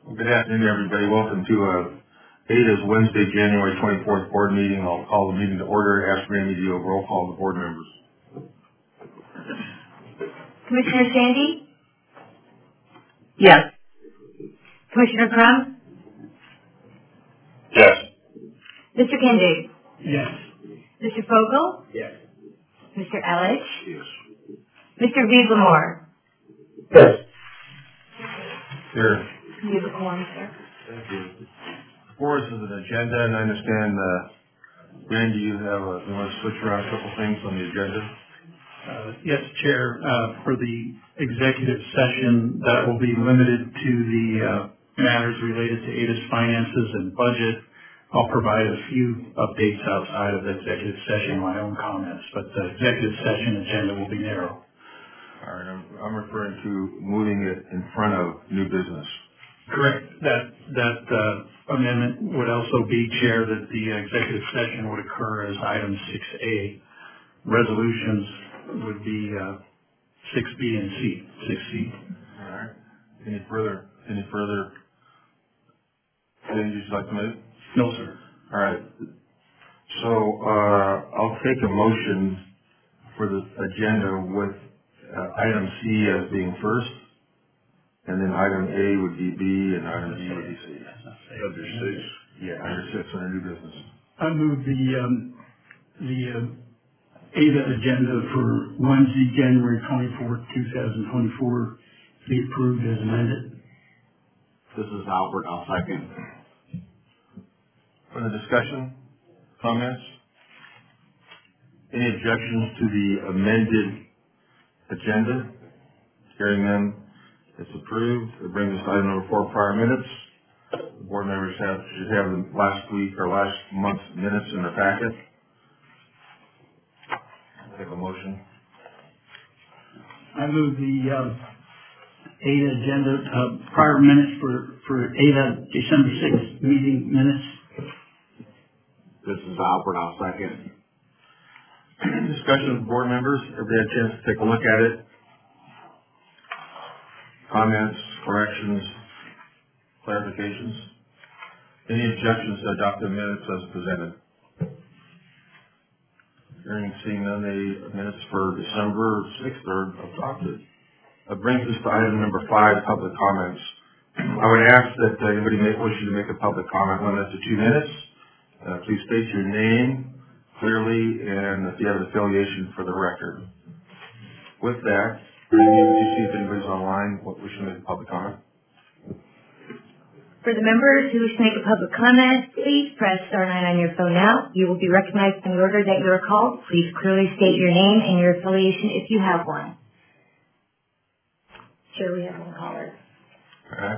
Good afternoon, everybody. Welcome to ADA's Wednesday, January 24th board meeting. I'll call the meeting to order. Ask Randy to do a roll call of the board members. Commissioner Sandy? Yes. Commissioner Crum? Yes. Mr. Kindig? Yes. Mr. Fogel? Yes. Mr. Ellich? Yes. Mr. Viedlemore? Yes. Here. You have a quorum, sir. Thank you. Before us is an agenda, and I understand, Randy, you want to switch around a couple things on the agenda? Yes, Chair. For the executive session, that will be limited to the matters related to ADA's finances and budget. I'll provide a few updates outside of the executive session, my own comments, but the executive session agenda will be narrow. All right, I'm referring to moving it in front of new business. Correct. That amendment would also be, Chair, that the executive session would occur as item 6A. Resolutions would be 6B and C, 6C. All right. Any further changes you'd like to make? No, sir. All right. So I'll take a motion for the agenda with item C as being first, and then item A would be B, and item D would be C. Under 6? Yeah, under 6 under new business. I move the ADA agenda for Wednesday, January 24th, 2024 be approved as amended. This is Albert. I'll second. For the discussion, comments? Any objections to the amended agenda? Hearing none, it's approved. It brings us to item number 4, prior minutes. The board members should have the last week or last month's minutes in their packet. I'll take a motion. I move the ADA agenda, prior minutes for ADA December 6th meeting minutes. This is Albert. I'll second. Discussion with board members. Everybody had a chance to take a look at it. Comments, corrections, clarifications. Any objections to adopt the minutes as presented? Hearing and seeing none, the minutes for December 6th are adopted. That brings us to item number 5, public comments. I would ask that anybody wishing to make a public comment limit to 2 minutes. Please state your name clearly and if you have an affiliation for the record. With that, would you see if anybody's online wishing to make a public comment? For the members who wish to make a public comment, please press star 9 on your phone now. You will be recognized in the order that you are called. Please clearly state your name and your affiliation if you have one. Sure, we have one caller. Okay.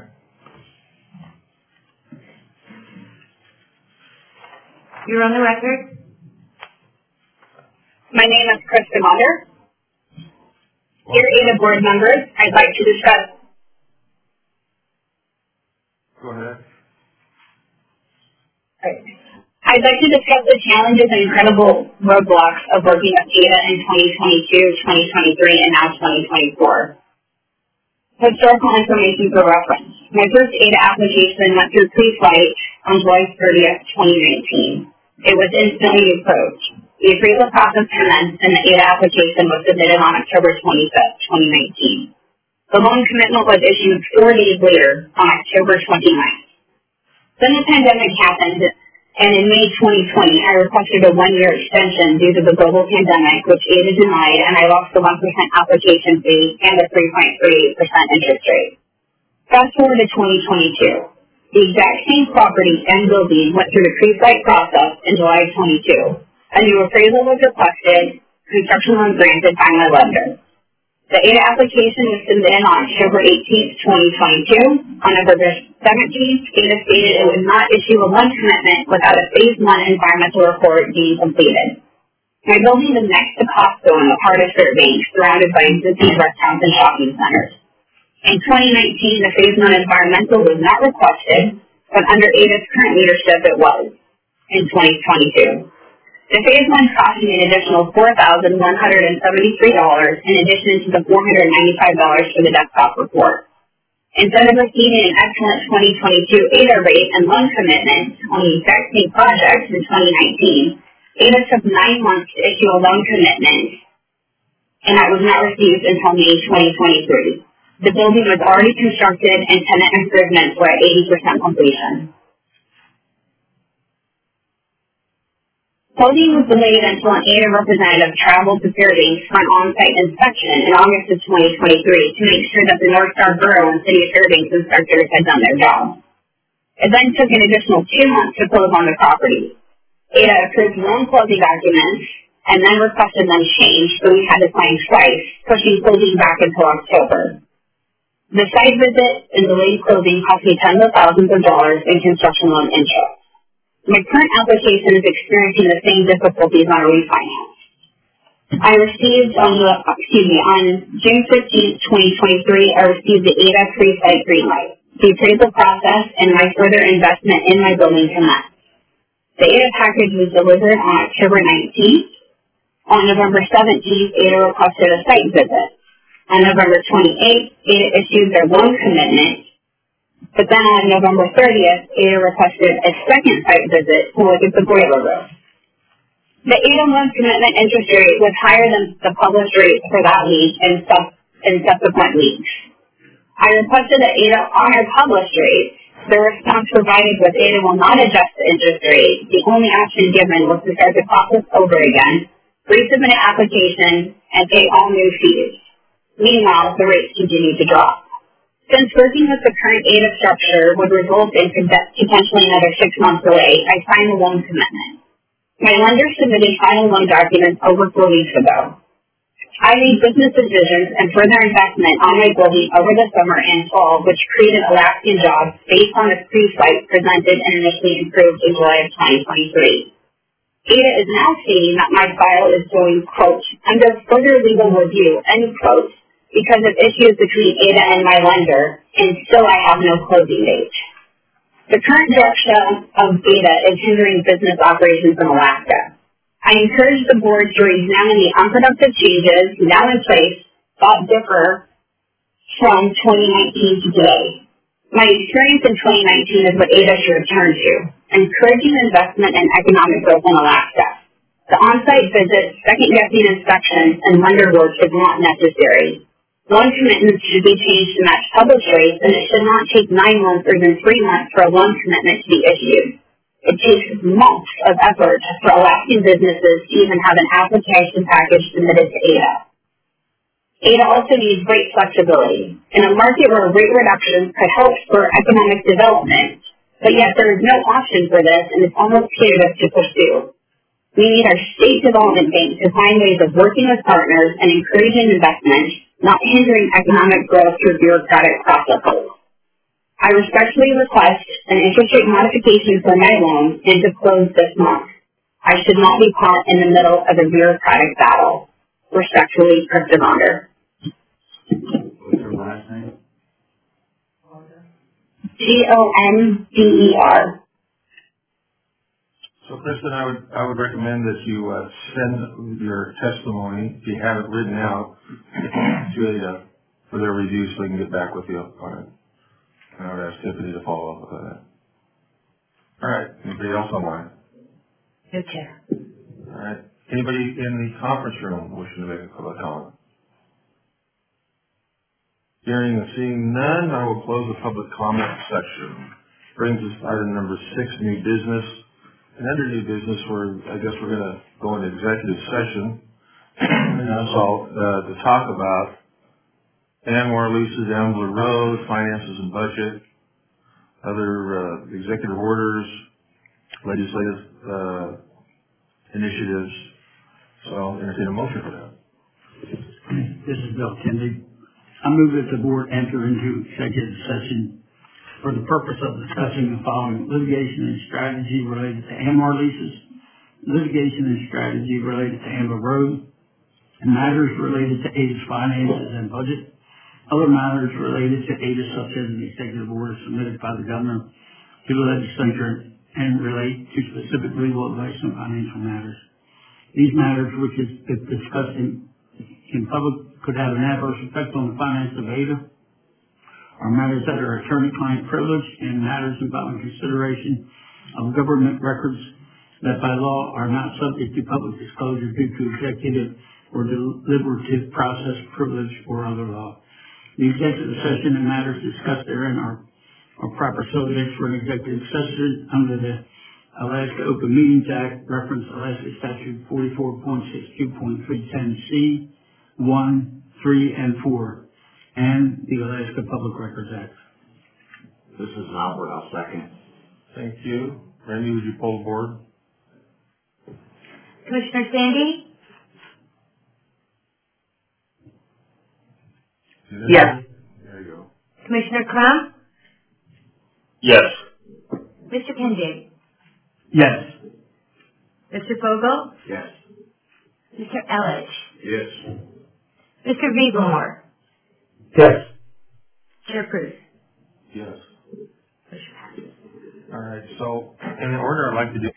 You're on the record. My name is Krista Munder. Dear ADA board members, I'd like to discuss. Go ahead. I'd like to discuss the challenges and incredible roadblocks of working with ADA in 2022, 2023, and now 2024. Historical information for reference. My first ADA application went through pre-flight on July 30th, 2019. It was instantly approved. The appraisal process commenced and the ADA application was submitted on October 25th, 2019. The loan commitment was issued 4 days later on October 29th. Then the pandemic happened, and in May 2020, I requested a 1-year extension due to the global pandemic, which ADA denied, and I lost the 1% application fee and the 3.38% interest rate. Fast forward to 2022. The exact same property and building went through the pre-flight process in July of 22. A new appraisal was requested, construction loan granted by my lender. The ADA application was submitted on October 18th, 2022. On November 17th, ADA stated it would not issue a loan commitment without a Phase 1 environmental report being completed. My building is next to Costco in the heart of Fairbanks, surrounded by existing restaurants and shopping centers. In 2019, the Phase 1 environmental was not requested, but under ADA's current leadership it was in 2022. The Phase 1 cost me an additional $4,173 in addition to the $495 for the desktop report. Instead of receiving an excellent 2022 ADA rate and loan commitment on the exact same projects in 2019, ADA took 9 months to issue a loan commitment, and that was not received until May 2023. The building was already constructed and tenant improvements were at 80% completion. Closing was delayed until an ADA representative traveled to Fairbanks for an on-site inspection in August of 2023 to make sure that the North Star Borough and City of Fairbanks inspectors had done their job. It then took an additional 2 months to close on the property. ADA approved loan closing documents and then requested them changed, so we had to sign twice, pushing closing back until October. The site visit and delayed closing cost me tens of thousands of dollars in construction loan interest. My current application is experiencing the same difficulties on a refinance. I received on June 15th, 2023, I received the ADA pre-site green light. The appraisal process and my further investment in my building commenced. The ADA package was delivered on October 19th. On November 17th, ADA requested a site visit. On November 28th, ADA issued their loan commitment. But then on November 30th, ADA requested a second site visit to look at the boiler room. The ADA loan commitment interest rate was higher than the published rate for that week and subsequent weeks. I requested that ADA honor published rates. The response provided was ADA will not adjust the interest rate. The only option given was to start the process over again, resubmit an application, and pay all new fees. Meanwhile, the rates continued to drop. Since working with the current ADA structure would result in potentially another 6 months delay, I signed the loan commitment. My lender submitted final loan documents over 4 weeks ago. I made business decisions and further investment on my building over the summer and fall, which created Alaskan jobs based on the pre-site presented and initially improved in July of 2023. ADA is now stating that my file is going, quote, under further legal review, end quote, because of issues between ADA and my lender, and still I have no closing date. The current direction of ADA is hindering business operations in Alaska. I encourage the board to examine the unproductive changes now in place that differ from 2019 to today. My experience in 2019 is what ADA should return to, encouraging investment and economic growth in Alaska. The on-site visits, second-guessing inspections, and lender work is not necessary. Loan commitments should be changed to match published rates, and it should not take 9 months or even 3 months for a loan commitment to be issued. It takes months of effort for Alaskan businesses to even have an application package submitted to ADA. ADA also needs rate flexibility. In a market where rate reductions could help spur economic development, but yet there is no option for this, and it's almost punitive to pursue. We need our state development bank to find ways of working with partners and encouraging investment, not hindering economic growth through bureaucratic processes. I respectfully request an interest rate modification for my loan and to close this month. I should not be caught in the middle of a bureaucratic battle. Respectfully, Krista Gonder. What's your last name? Gonder. So, Kristen, I would recommend that you send your testimony, if you have it written out, to ADA for their review so they can get back with you on it. And I would ask Tiffany to follow up with that. All right. Anybody else online? No, Chair. All right. Anybody in the conference room wishing to make a public comment? Hearing and seeing none, I will close the public comment section. Brings us to item number 6, new business. And under new business, I guess we're going to go into executive session. And that's all to talk about Anwar leases, Ambler Road, finances and budget, other executive orders, legislative initiatives. So I'll entertain a motion for that. This is Bill Kennedy. I move that the board enter into executive session for the purpose of discussing the following: litigation and strategy related to AMR leases, litigation and strategy related to Ambler Road, and matters related to ADA's finances and budget, other matters related to ADA such as an executive order submitted by the governor to the legislature and relate to specific legal advice on financial matters. These matters, which is if discussed in public, could have an adverse effect on the finance of ADA, are matters that are attorney-client privilege and matters involving consideration of government records that by law are not subject to public disclosure due to executive or deliberative process, privilege, or other law. The executive session and matters discussed therein are proper subjects for an executive session under the Alaska Open Meetings Act, reference Alaska Statute 44.62.310C, 1, 3, and 4, and the Alaska Public Records Act. This is Albert. I'll second. Thank you. Randy, would you poll the board? Commissioner Sandy? Yes. There you go. Commissioner Crum? Yes. Mr. Kindig? Yes. Mr. Fogel? Yes. Mr. Ellich? Yes. Mr. Vieglemore? Yes. Chair Pruse? Yes. Motion passes. All right, so in the order I'd like to do.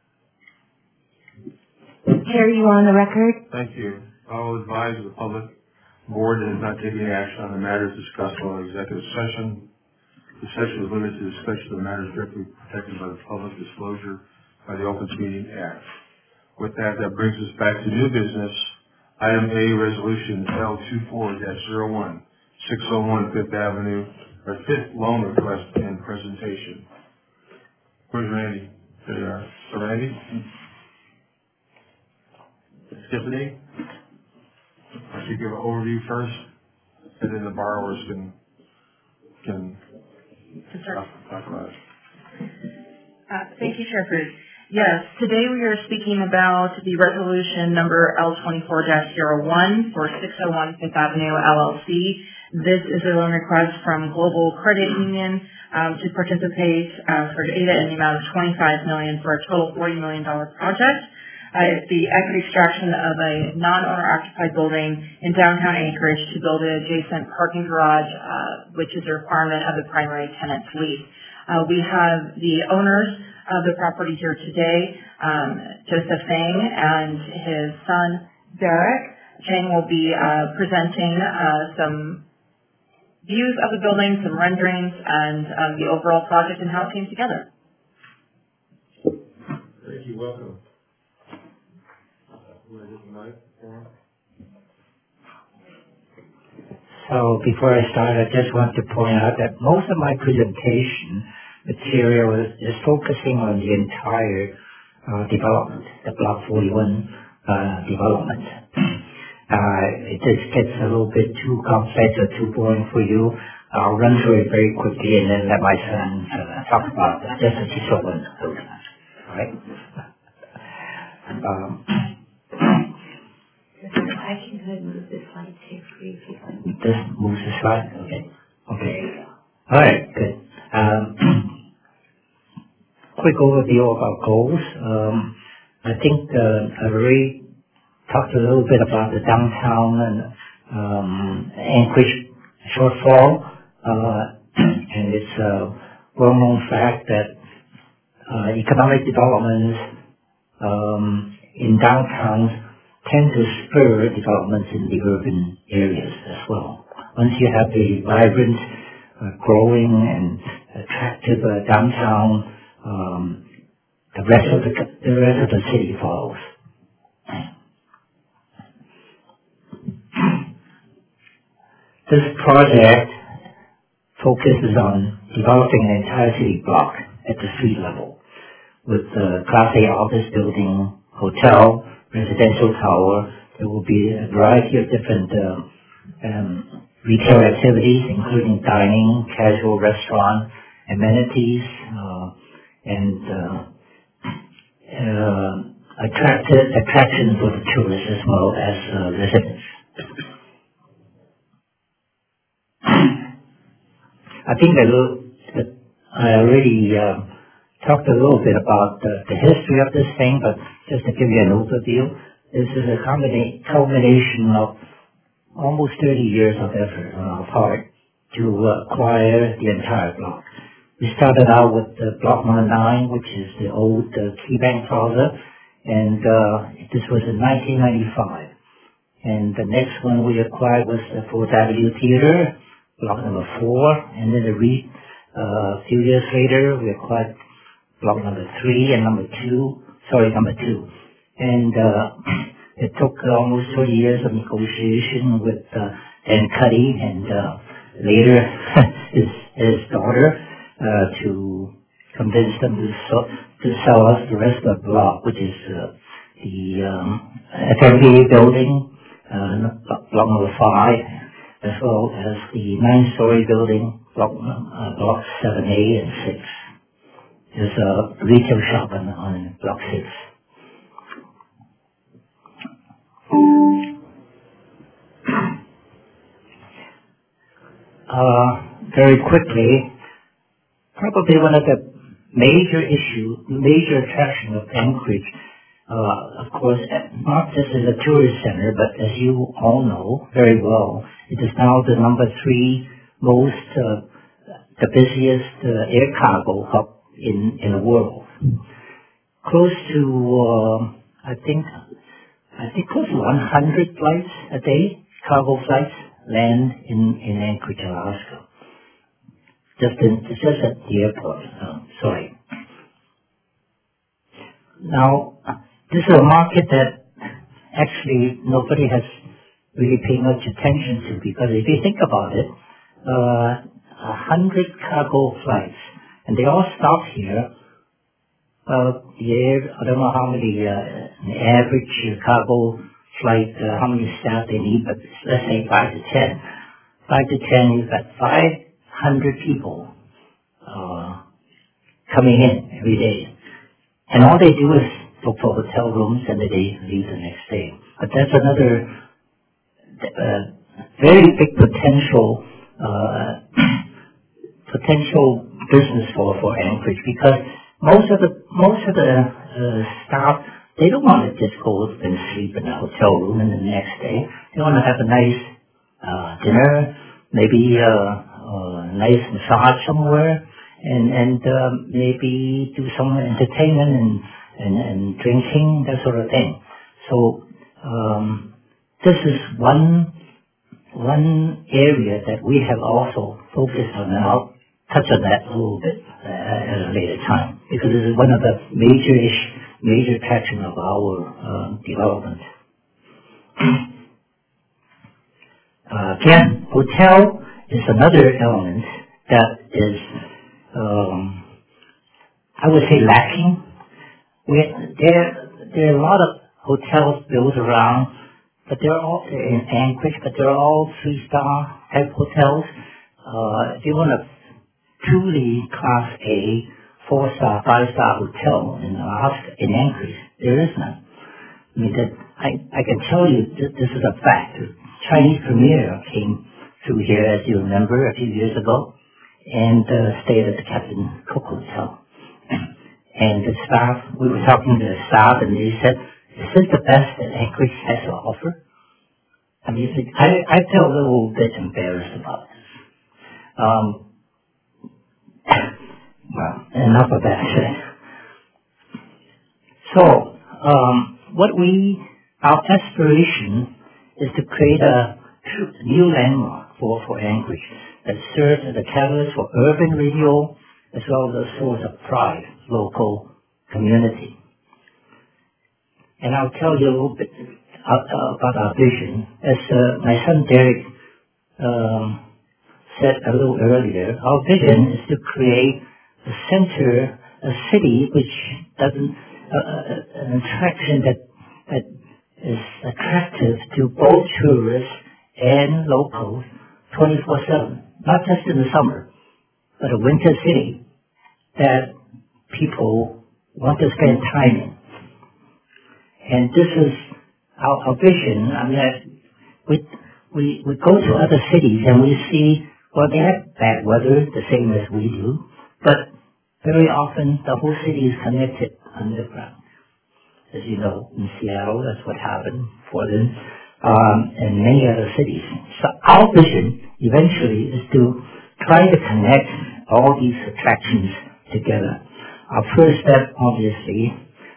Chair, you on the record? Thank you. I will advise the public board that is not taking action on the matters discussed while in executive session. The session is limited to discussion of matters directly protected by the public disclosure by the Open Meeting Act. With that, that brings us back to new business. Item A, Resolution L24-01, 601 Fifth Avenue, or Fifth Loan Request and Presentation. Where's Randy? There you are. So Randy? Tiffany? I should give an overview first, and then the borrowers can talk about it. Thank you, Chair Pruse. Yes, today we are speaking about the resolution number L24-01 for 601 Fifth Avenue LLC. This is a loan request from Global Credit Union to participate for ADA in the amount of $25 million for a total $40 million project. It's the equity extraction of a non-owner occupied building in downtown Anchorage to build an adjacent parking garage, which is a requirement of the primary tenant's lease. We have the owners of the property here today, Joseph Fang and his son, Derek. Chang will be presenting some views of the building, some renderings, and the overall project and how it came together. Thank you. Welcome. So before I start, I just want to point out that most of my presentation material is focusing on the entire development, the Block 41 development. It just gets a little bit too complex or too boring for you. I'll run through it very quickly and then let my son talk about it. Just a short one. All right? I can go ahead and move this slide too for you if you want. This moves the slide? Okay. Okay. All right, good. Quick overview of our goals. I think I've already talked a little bit about the downtown and Anchorage shortfall. And it's a well-known fact that economic developments in downtowns tend to spur developments in the urban areas as well. Once you have a vibrant, growing and attractive downtown, the rest of the city follows. This project focuses on developing an entire city block at the street level with Class A office building, hotel, residential tower. There will be a variety of different retail activities, including dining, casual restaurant, amenities, and attractions for the tourists as well as residents. I think I already talked a little bit about the history of this thing, but just to give you an overview, this is a culmination of almost 30 years of effort on our part to acquire the entire block. We started out with Block 109, which is the old KeyBank Plaza, and this was in 1995. And the next one we acquired was the Fourth Avenue Theater, block number 4, and then a few years later, we acquired block number 3 and number 2. And it took almost 30 years of negotiation with Dan Cuddy and later his daughter to convince them to sell us the rest of the block, which is the FMBA building, block number 5, as well as the 9-story building, block 7A and 6. There's a retail shop on block 6. Very quickly, probably one of the major attraction of Anchorage, of course, not just as a tourist center, but as you all know very well, it is now the number 3 most, the busiest air cargo hub in the world. Close to, I think close to 100 flights a day, cargo flights, land in Anchorage, Alaska. Just at the airport. Sorry. Now, this is a market that actually nobody has really paid much attention to, because if you think about it, 100 cargo flights, and they all stop here. I don't know how many an average cargo flight, how many staff they need, but let's say 5 to 10. 5 to 10, you've got 500 people coming in every day. And all they do is look for hotel rooms and then they leave the next day. But that's another very big potential business for Anchorage, because most of the staff, they don't want to just go and sleep in a hotel room and the next day. They want to have a nice dinner, maybe a nice massage somewhere, and maybe do some entertainment and drinking, that sort of thing. So this is one area that we have also focused on, and I'll touch on that a little bit at a later time, because this is one of the major attraction of our development. Again, hotel is another element that is, I would say, lacking. There are a lot of hotels built around, but they're all in Anchorage, but they're all 3-star type hotels. If you want a truly Class A, 4-star, 5-star hotel in Alaska, in Anchorage, there is none. I mean, I can tell you this is a fact. Chinese Premier came through here, as you remember, a few years ago, and stayed at the Captain Cook Hotel. And the staff, we were talking to the staff, and they said, "Is this the best that Anchorage has to offer?" I mean, I felt a little bit embarrassed about this. Well, enough of that. So, our aspiration is to create a new landmark for Anchorage that serves as a catalyst for urban renewal as well as a source of pride, local community. And I'll tell you a little bit about our vision. As my son Derek said a little earlier, our vision is to create a city which doesn't, an attraction that is attractive to both tourists and locals 24/7, not just in the summer, but a winter city that people want to spend time in. And this is our vision. I mean, we go to other cities and we see, well, they have bad weather, the same as we do, but very often the whole city is connected underground. As you know, in Seattle, that's what happened, Portland, and many other cities. So our vision eventually is to try to connect all these attractions together. Our first step, obviously,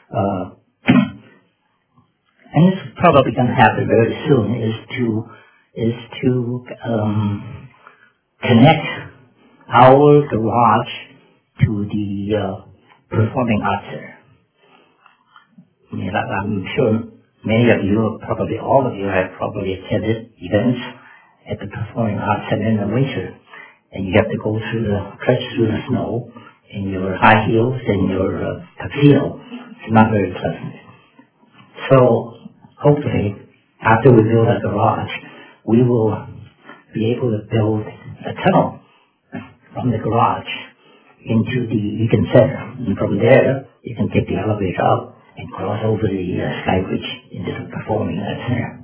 and it's probably going to happen very soon, is to connect our garage to the Performing Arts Center. I mean, I'm sure many of you, probably all of you, have probably attended events at the Performing Arts Center in the winter, and you have to go trudge through the snow in your high heels and your tuxedo. It's not very pleasant. So hopefully, after we build a garage, we will be able to build a tunnel from the garage into the Eaton Center. And from there, you can take the elevator up and cross over the Sky Bridge into the Performing Arts Center.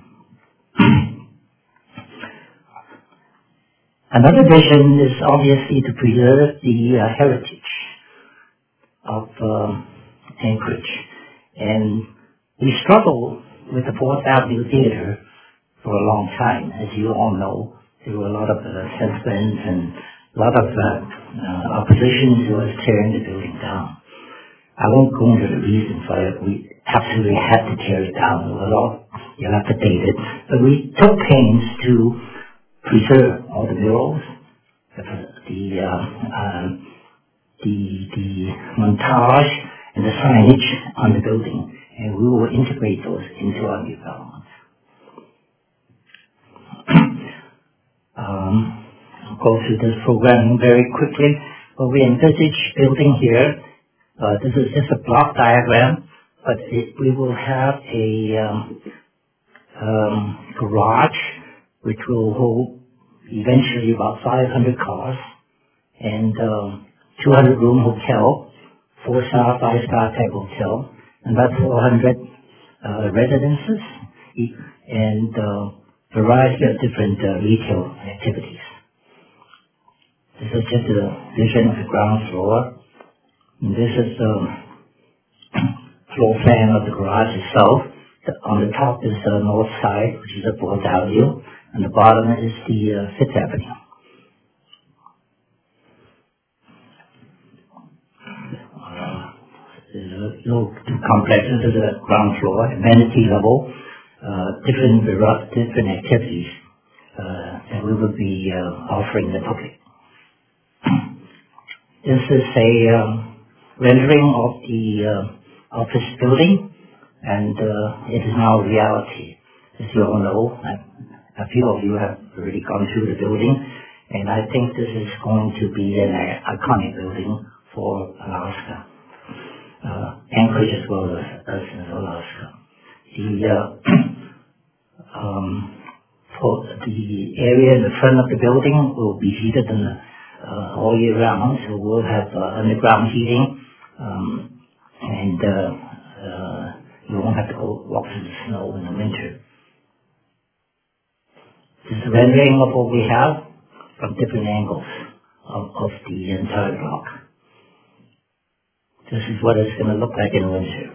Another vision is obviously to preserve the heritage of Anchorage. And we struggled with the Fourth Avenue Theater for a long time. As you all know, there were a lot of sentiments and a lot of opposition to us tearing the building down. I won't go into the reasons why we absolutely had to tear it down. It was all dilapidated. But we took pains to preserve all the murals, the montage, and the signage on the building, and we will integrate those into our new development. I'll go through this programming very quickly. What we envisage building here, this is just a block diagram, but we will have a garage which will hold eventually about 500 cars, and 200-room hotel, 4-star, 5-star type hotel, and about 400 residences, and variety of different retail activities. This is just a vision of the ground floor. And this is the floor plan of the garage itself. On the top is the north side, which is the 4th Avenue, and the bottom is the 5th Avenue. It's a little too complex. This is a ground floor, amenity level, different activities that we will be offering the public. This is a rendering of the office building, and it is now a reality. As you all know, a few of you have already gone through the building, and I think this is going to be an iconic building for Alaska, Anchorage as well as Alaska. The area in the front of the building will be heated all year round, so we'll have underground heating, and you won't have to go walk through the snow in the winter. This is a rendering of what we have from different angles of the entire block. This is what it's going to look like in winter.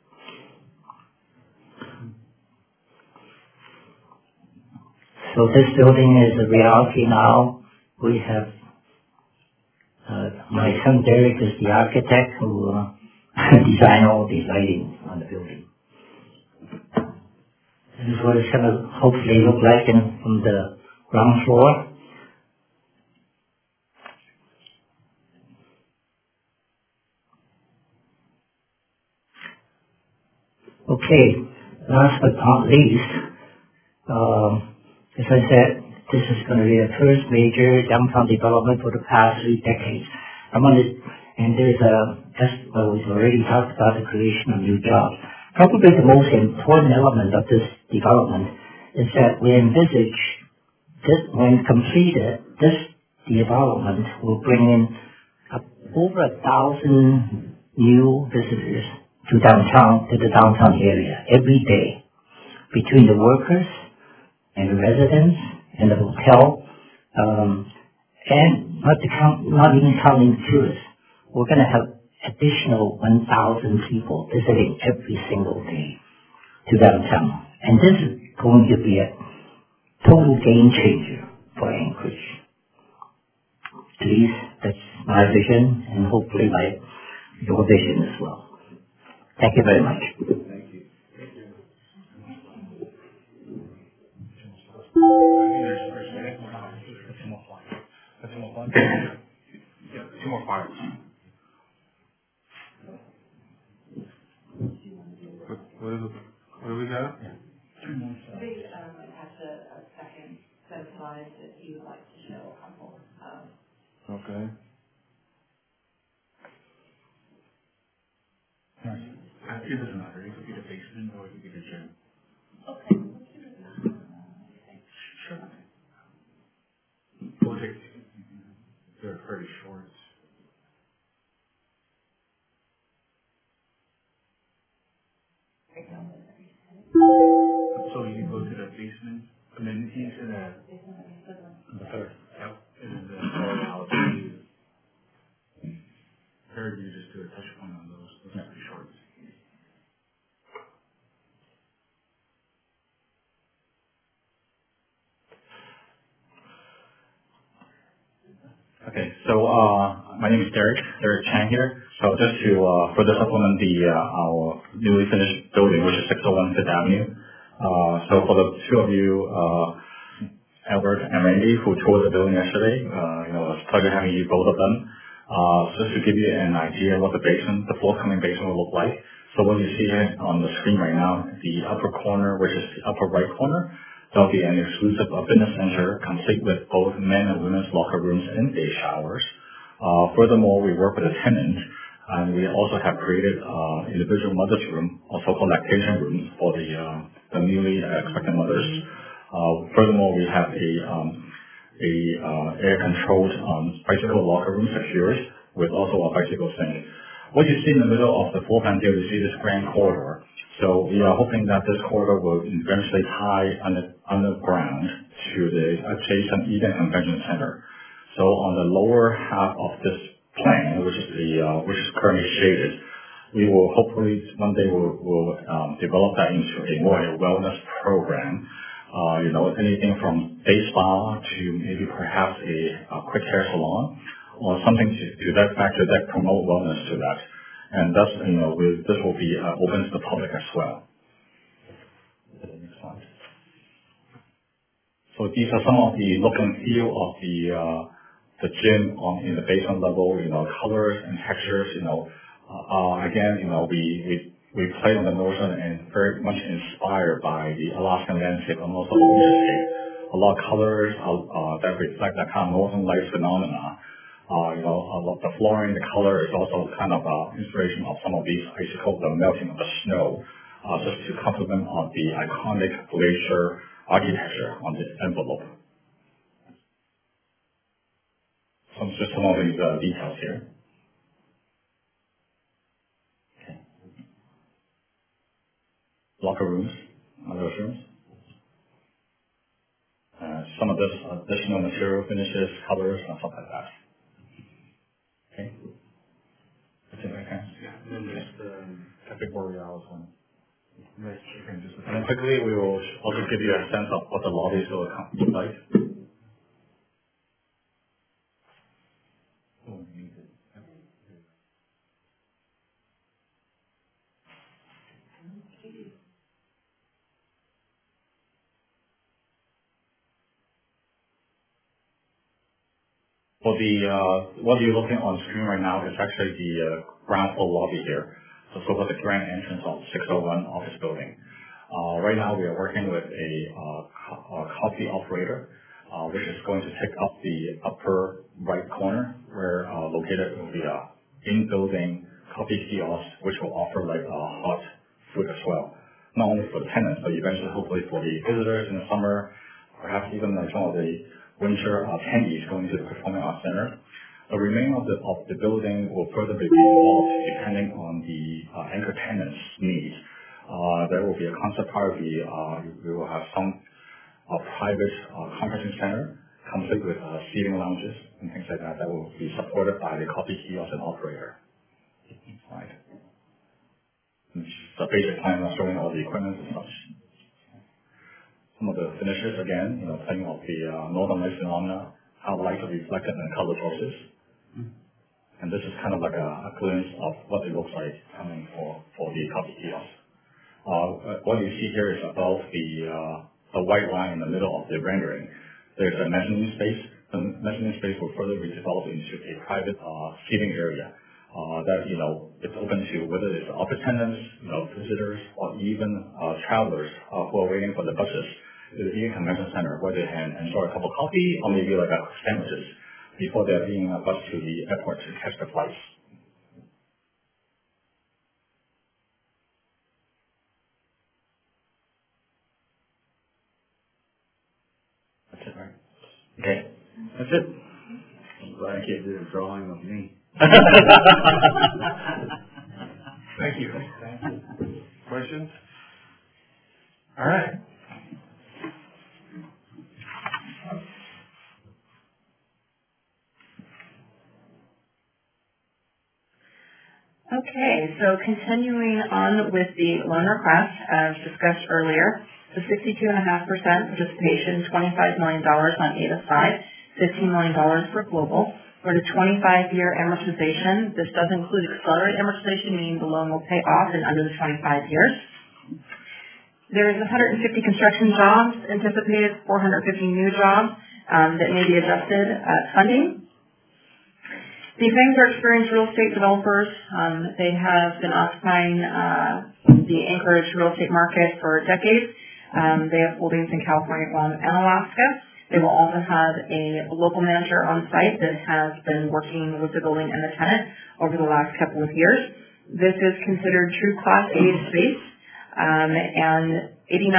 So this building is a reality now. We have my son Derek is the architect who designed all the lighting on the building. This is what it's going to hopefully look like from the ground floor. Okay, last but not least, as I said, this is going to be the first major downtown development for the past 3 decades. We've already talked about the creation of new jobs. Probably the most important element of this development is that we envisage this, when completed, this development will bring in over 1,000 new visitors to the downtown area every day, between the workers and the residents and the hotel, and not even counting tourists. We're going to have additional 1,000 people visiting every single day to downtown. And this is going to be a total game changer for Anchorage. Please, that's my vision, and hopefully your vision as well. Thank you very much. Thank you. Yeah, 2 more files. What is it? What do we got? Okay. It doesn't matter. It could be the basement or it could be the gym. Sure. We'll take, they're pretty short. So you go to the basement amenities and the third. Yep. And then out to third, you just do a touch point on those. Those are pretty short. Okay, so my name is Derek Chang here. So just to further supplement our newly finished building, which is 601 Fifth Avenue. So for the two of you, Albert and Randy, who toured the building yesterday, it was a pleasure having you both of them. Just to give you an idea what the forthcoming basement will look like. So what you see here on the screen right now, the upper corner, which is the upper right corner, there'll be an exclusive fitness center complete with both men and women's locker rooms and day showers. Furthermore, we work with a tenant, and we also have created individual mother's room, or so-called lactation rooms for the newly expectant mothers. Furthermore, we have a air-controlled bicycle locker room secured with also a bicycle sink. What you see in the middle of the floor plan here, you see this grand corridor. So we are hoping that this corridor will eventually tie underground to the adjacent Eden Convention Center. So on the lower half of this plan, which is currently shaded, we will hopefully one day we'll develop that into a wellness program. Anything from day spa to maybe perhaps a quick hair salon or something to that factor that promote wellness to that. And thus, this will be open to the public as well. Next slide. So these are some of the look and feel of the gym in the basement level. Colors and textures. Again, we play on the notion and very much inspired by the Alaskan landscape and also the winterscape. A lot of colors that reflect that kind of northern lights phenomena. The flooring, the color is also kind of inspiration of some of these icicles, the melting of the snow, just to complement on the iconic glacier architecture on the envelope. Just some of these details here. Okay. Locker rooms, other rooms. Some of this additional material finishes, colors, and stuff like that. Okay. That's it, okay. Yeah, and then there's the Cafe Borealis one. Nice chicken, just. And then quickly, we will also give you a sense of what the lobby will look like. For what you're looking on screen right now is actually the ground floor lobby here. So for the grand entrance of 601 office building. Right now we are working with a coffee operator, which is going to take up the upper right corner where located will be a in-building coffee kiosk, which will offer like hot food as well. Not only for the tenants, but eventually hopefully for the visitors in the summer, perhaps even like some of the winter attendees going to the Performing Arts Center. The remainder of the building will further be evolved depending on the anchor tenants' needs. There will be a concept part. We will have some private conferencing center, complete with seating lounges and things like that will be supported by the coffee kiosk and operator. Right. The basic plan is showing all the equipment and such. Some of the finishes, again, playing off the northern light phenomena, how light are reflected in color sources. And this is kind of like a glimpse of what it looks like coming for the coffee kiosk. What you see here is above the white line in the middle of the rendering. There's a mezzanine space The mezzanine space will further be developed into a private seating area that, it's open to whether it's office tenants, visitors, or even travelers who are waiting for the buses to the Eaton Convention Center, where they can enjoy a cup of coffee or maybe like sandwiches before they're being bused to the airport to catch the flights. That's it, right? Okay. That's it. I'm glad you did a drawing of me. Thank you. Questions? All right. Okay, so continuing on with the loan request, as discussed earlier, the 62.5% participation, $25 million on ADA's side, $15 million for Global. For the 25-year amortization, this does include accelerated amortization, meaning the loan will pay off in under the 25 years. There is 150 construction jobs anticipated, 450 new jobs that may be adjusted at funding. These things are experienced real estate developers. They have been occupying the Anchorage real estate market for decades. They have holdings in California, Guam, and Alaska. They will also have a local manager on site that has been working with the building and the tenant over the last couple of years. This is considered true Class A space, and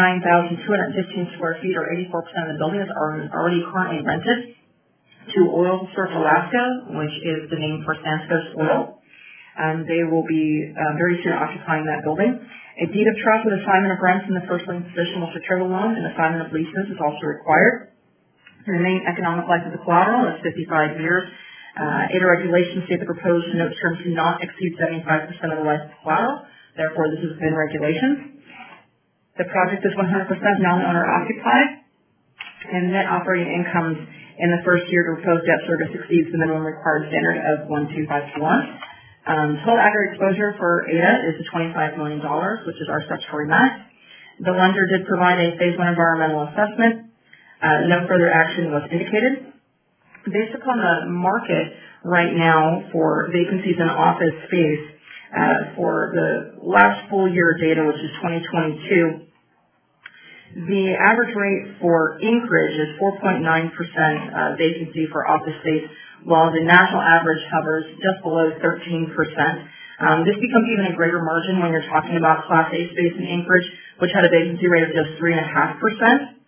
89,215 square feet, or 84% of the building, is already currently rented to Oil Search Alaska, which is the name for Santos Oil. They will be very soon occupying that building. A deed of trust with assignment of rents in the first lien position will secure the loan, and assignment of leases is also required. The remaining economic life of the collateral is 55 years. ADA regulations state the proposed note terms do not exceed 75% of the life of the collateral. Therefore, this is within regulations. The project is 100% non-owner occupied, and net operating incomes in the first year to proposed debt service exceeds the minimum required standard of 1.25 to 1. Total aggregate exposure for ADA is $25 million, which is our statutory max. The lender did provide a phase 1 environmental assessment. No further action was indicated. Based upon the market right now for vacancies in office space, for the last full year data, which is 2022, the average rate for Anchorage is 4.9% vacancy for office space, while the national average hovers just below 13%. This becomes even a greater margin when you're talking about Class A space in Anchorage, which had a vacancy rate of just 3.5%.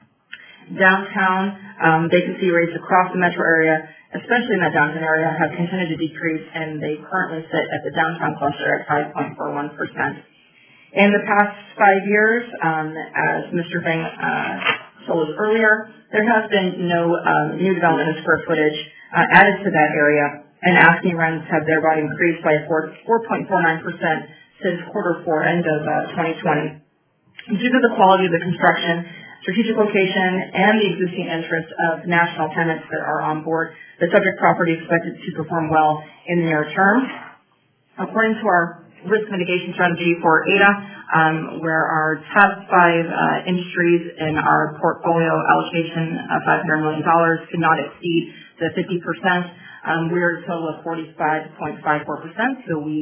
Downtown vacancy rates across the metro area, especially in the downtown area, have continued to decrease, and they currently sit at the downtown cluster at 5.41%. In the past 5 years, as Mr. Feng told us earlier, there has been no new development of square footage added to that area, and asking rents have thereby increased by 4.49% since quarter 4 end of 2020. Due to the quality of the construction, strategic location, and the existing interest of national tenants that are on board, the subject property is expected to perform well in the near term. According to our risk mitigation strategy for ADA, where our top 5 industries in our portfolio allocation of $500 million could not exceed the 50%, we're a total of 45.54%, so we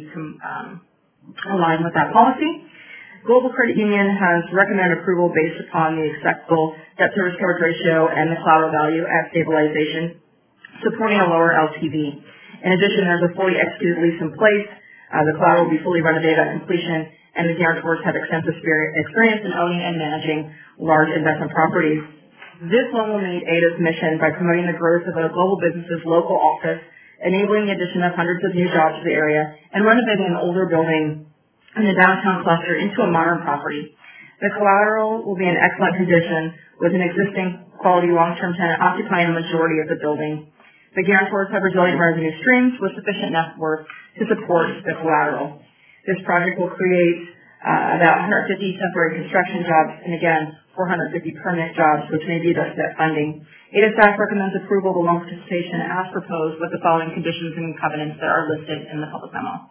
align with that policy. Global Credit Union has recommended approval based upon the acceptable debt service coverage ratio and the collateral value at stabilization, supporting a lower LTV. In addition, there's a fully executed lease in place. The collateral will be fully renovated at completion, and the guarantors have extensive experience in owning and managing large investment properties. This loan will meet ADA's mission by promoting the growth of a global business's local office, enabling the addition of hundreds of new jobs to the area, and renovating an older building in the downtown cluster into a modern property. The collateral will be in excellent condition with an existing quality long-term tenant occupying the majority of the building. The guarantors have resilient revenue streams with sufficient net worth to support the collateral. This project will create about 150 temporary construction jobs and again 450 permanent jobs, which may be adjusted at funding. ADA staff recommends approval of the loan participation as proposed with the following conditions and covenants that are listed in the public memo.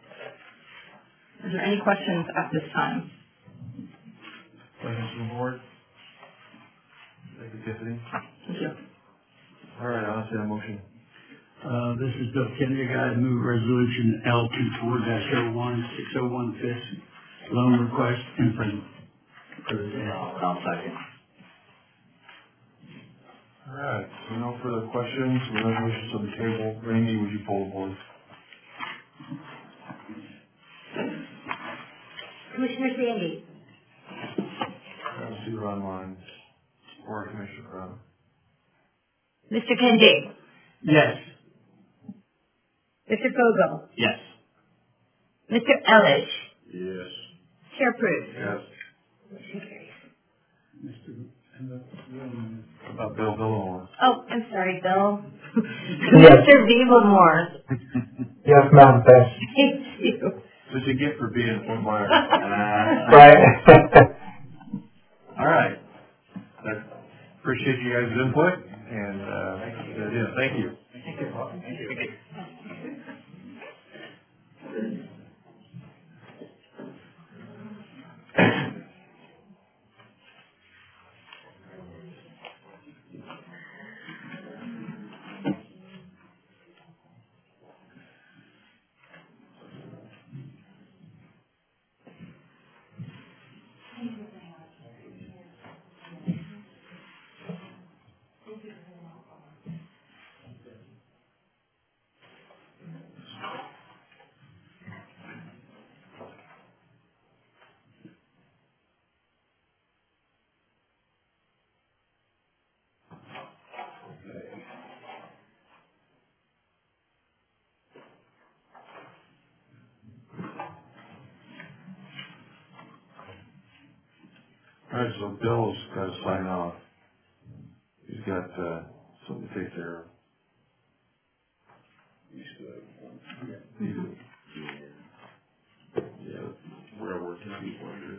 Is there any questions at this time? Questions from the board? Thank you, Tiffany. Thank you. All right, I'll say a motion. This is Bill Kennedy. I move resolution L24-01, 601 Fisk, loan request and for the day. I'll second. All right, so no further questions, resolutions on the table. Randy, would you poll the board? Commissioner Sandy, Let's see her online. Or Commissioner Crowe. Mr. Kendi, Yes. Mr. Fogel, Yes. Mr. Ellis, Yes. Chair Prue. Yes. Motion carries. About Bill Billmore. Oh, I'm sorry, Bill. Yes. Mr. Beeblemore. Yes, Madam President. Thank you. What'd you get for being in Fort Myers? Right. All right. Appreciate you guys' input, and, thank you. All right, so Bill's got to sign off. He's got, something to take care of. Yeah, we're working on people here.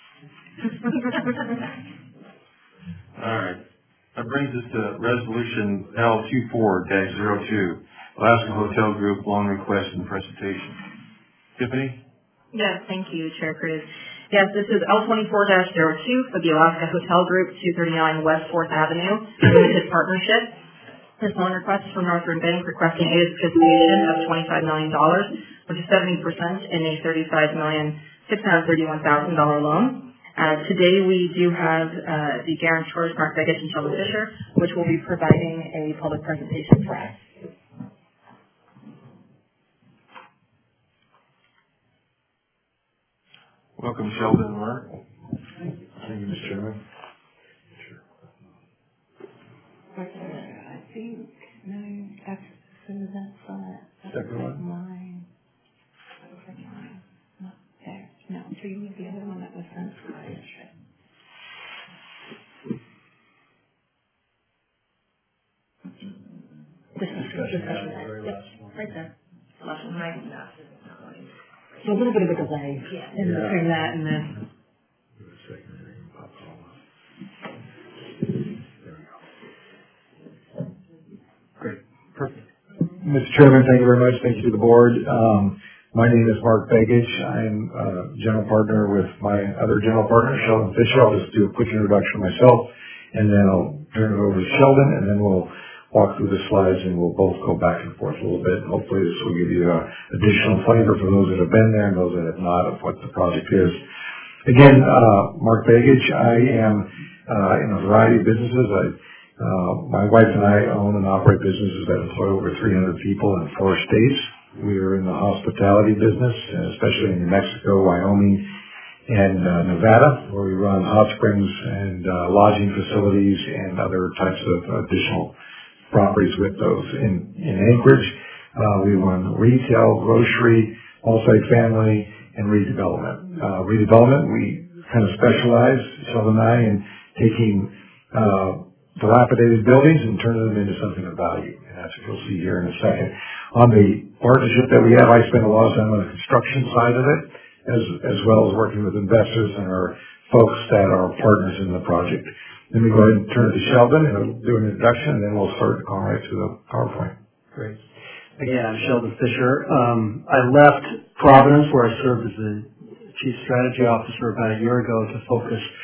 All right. That brings us to resolution L24-02, Alaska Hotel Group loan request and presentation. Tiffany? Yes, thank you, Chair Cruz. Yes, this is L24-02 for the Alaska Hotel Group, 239 West 4th Avenue, Limited Partnership. This loan request is from Northern Bank requesting AIDA's participation of $25 million, which is 70% in a $35,631,000 loan. Today we do have the guarantors, Mark Beggett and Sheldon Fisher, which will be providing a public presentation for us. Welcome, Sheldon and Mark. Thank you, Mr. Chairman. I think, no, that's Second one? mine. Not there. No, so you need the other one that was sent yesterday. This is discussion. Right there. Last one, right? So a little bit of a delay in between that and this. Great. Perfect. Mr. Chairman, thank you very much. Thank you to the board. My name is Mark Begich. I'm general partner with my other general partner, Sheldon Fisher. I'll just do a quick introduction of myself, and then I'll turn it over to Sheldon, and then we'll walk through the slides, and we'll both go back and forth a little bit. Hopefully this will give you additional flavor for those that have been there and those that have not of what the project is. Again, Mark Begich. I am in a variety of businesses. My wife and I own and operate businesses that employ over 300 people in 4 states. We are in the hospitality business, especially in New Mexico, Wyoming, and Nevada, where we run hot springs and lodging facilities and other types of additional properties with those. In Anchorage, we run retail, grocery, multifamily, and redevelopment. Redevelopment, we kind of specialize, Sheldon and I, in taking dilapidated buildings and turning them into something of value. And that's what you'll see here in a second. On the partnership that we have, I spend a lot of time on the construction side of it, as well as working with investors and our folks that are partners in the project. Let me go ahead and turn it to Sheldon, and he'll do an introduction, and then we'll start going right to the PowerPoint. Great. Again, I'm Sheldon Fisher. I left Providence, where I served as the Chief Strategy Officer about a year ago, to focus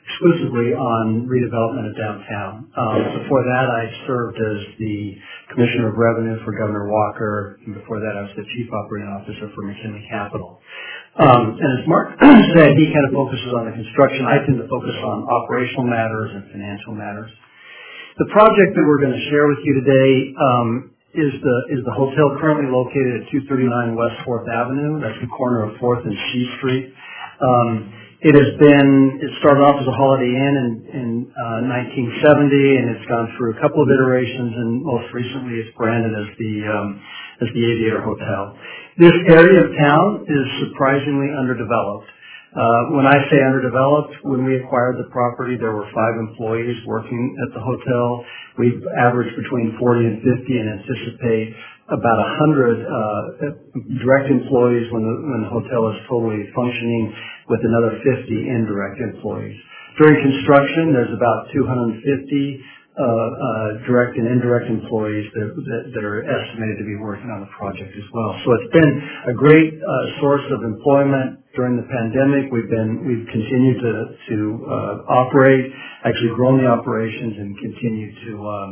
exclusively on redevelopment of downtown. Before that, I served as the Commissioner of Revenue for Governor Walker, and before that, I was the Chief Operating Officer for McKinley Capital. And as Mark said, he kind of focuses on the construction. I tend to focus on operational matters and financial matters. The project that we're going to share with you today is the hotel currently located at 239 West 4th Avenue. That's the corner of 4th and C Street. It started off as a Holiday Inn in 1970, and it's gone through a couple of iterations, and most recently it's branded as the Aviator Hotel. This area of town is surprisingly underdeveloped. When I say underdeveloped, when we acquired the property, there were 5 employees working at the hotel. We've averaged between 40 and 50 and anticipate about 100 direct employees when the hotel is totally functioning, with another 50 indirect employees. During construction, there's about 250 direct and indirect employees that are estimated to be working on the project as well. So it's been a great source of employment during the pandemic. We've continued to operate, actually grown the operations, and continue to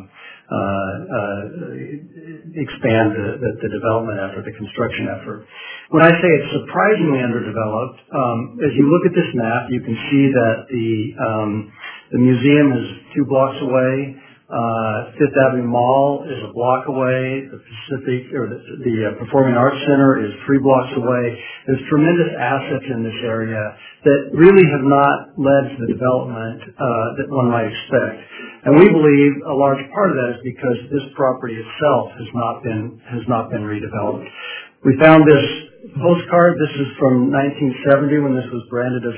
expand the development effort, the construction effort. When I say it's surprisingly underdeveloped, as you look at this map, you can see that the museum is 2 blocks away. Fifth Avenue Mall is a block away. The Performing Arts Center is 3 blocks away. There's tremendous assets in this area that really have not led to the development that one might expect. And we believe a large part of that is because this property itself has not been redeveloped. We found this postcard. This is from 1970 when this was branded as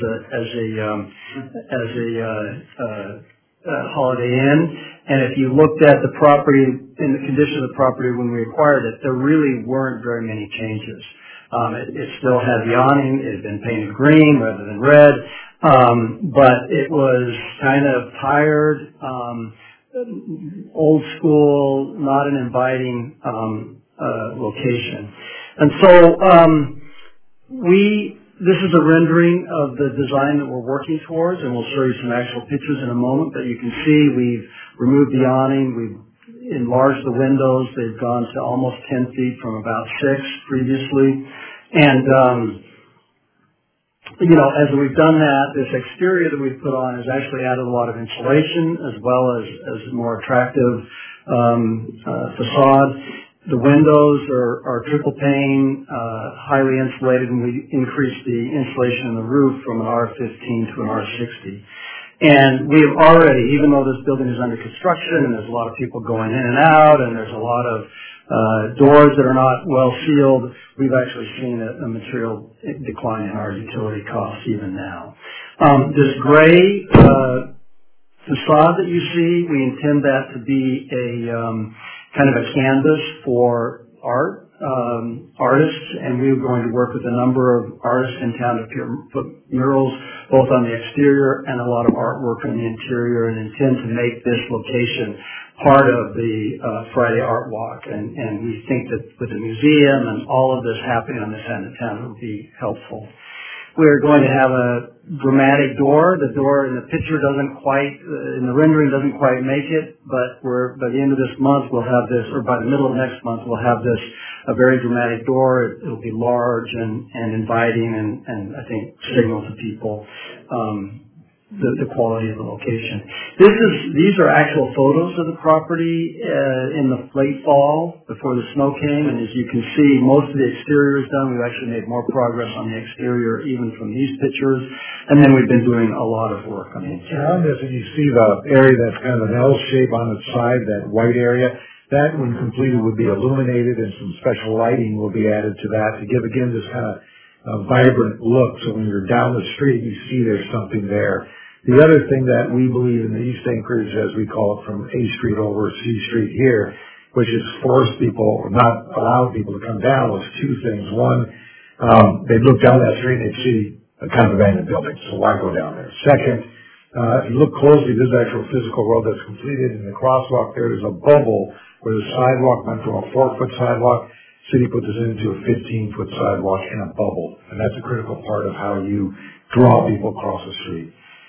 a Holiday Inn. And if you looked at the property, in the condition of the property when we acquired it, there really weren't very many changes. It still had the awning. It had been painted green rather than red. But it was kind of tired, old school, not an inviting location. And so this is a rendering of the design that we're working towards, and we'll show you some actual pictures in a moment. But you can see we've removed the awning, we've enlarged the windows. They've gone to almost 10 feet from about 6 previously. And as we've done that, this exterior that we've put on has actually added a lot of insulation as well as a more attractive facade. The windows are triple pane, highly insulated, and we increased the insulation in the roof from an R15 to an R60. And we have already, even though this building is under construction and there's a lot of people going in and out and there's a lot of doors that are not well sealed, we've actually seen a material decline in our utility costs even now. This gray facade that you see, we intend that to be a kind of a canvas for artists, and we're going to work with a number of artists in town to put murals both on the exterior and a lot of artwork on the interior, and intend to make this location part of the Friday Art Walk. And we think that with the museum and all of this happening on this end of town, it will be helpful. We're going to have a dramatic door. The door in the picture in the rendering doesn't quite make it, but by the end of this month we'll have this, or by the middle of next month we'll have this, a very dramatic door. It'll be large and inviting and I think signal to people the quality of the location. These are actual photos of the property in the late fall before the snow came, and as you can see, most of the exterior is done. We've actually made more progress on the exterior even from these pictures, and then we've been doing a lot of work on the interior. On this, and you see the area that's kind of an L shape on its side, that white area, that when completed would be illuminated, and some special lighting will be added to that to give, again, this kind of a vibrant look. So when you're down the street, you see there's something there. The other thing that we believe in the East Anchorage, as we call it, from A Street over C Street here, which has forced people, not allowed people to come down, was 2 things. One, they'd look down that street and they'd see a kind of abandoned building, so why go down there? Second, if you look closely, this is actual physical road that's completed. In the crosswalk there's a bubble where the sidewalk went from a 4-foot sidewalk. City put this into a 15-foot sidewalk in a bubble, and that's a critical part of how you draw people across the street.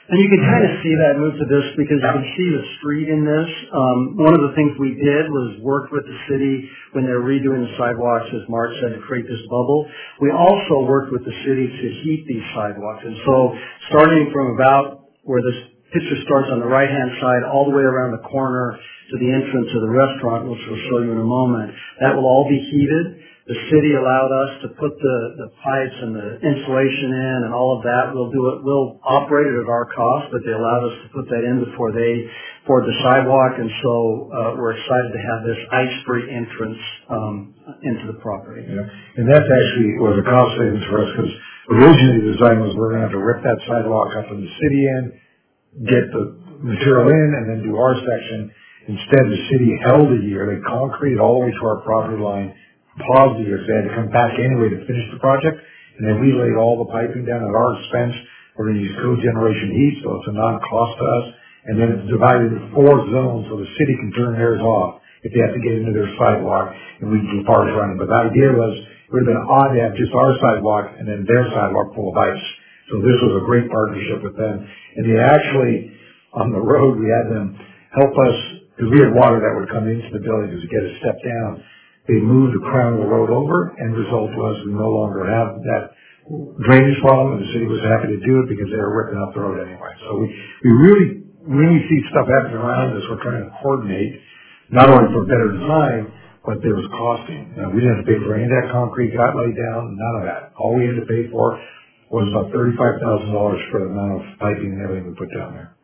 And you can kind of see that move to this because you can see the street in this. One of the things we did was work with the city when they were redoing the sidewalks, as Mark said, to create this bubble. We also worked with the city to heat these sidewalks. And so starting from about where this picture starts on the right-hand side all the way around the corner to the entrance of the restaurant, which we'll show you in a moment, that will all be heated. The city allowed us to put the pipes and the insulation in and all of that. We'll do it. We'll operate it at our cost, but they allowed us to put that in before they poured the sidewalk. And so we're excited to have this ice-free entrance into the property. Yeah. And that actually was a cost savings for us because originally the design was we're going to have to rip that sidewalk up in the city end, get the material in, and then do our section. Instead, the city held a year. They concreted all the way to our property line. Paused the year, so they had to come back anyway to finish the project, and then we laid all the piping down at our expense. We're going to use cogeneration heat, so it's a non-cost to us, and then it's divided into 4 zones so the city can turn theirs off if they have to get into their sidewalk, and we can keep ours running. But the idea was it would have been odd to have just our sidewalk and then their sidewalk full of ice. So this was a great partnership with them. And they actually, on the road, we had them help us, because we had water that would come into the building to get a step down. They moved the crown of the road over, and the result was we no longer have that drainage problem, and the city was happy to do it because they were ripping up the road anyway. So we really, when we see stuff happening around us, we're trying to coordinate, not only for better design, but there was costing. We didn't have to pay for any of that concrete got laid down, none of that. All we had to pay for was about $35,000 for the amount of piping and everything we put down there.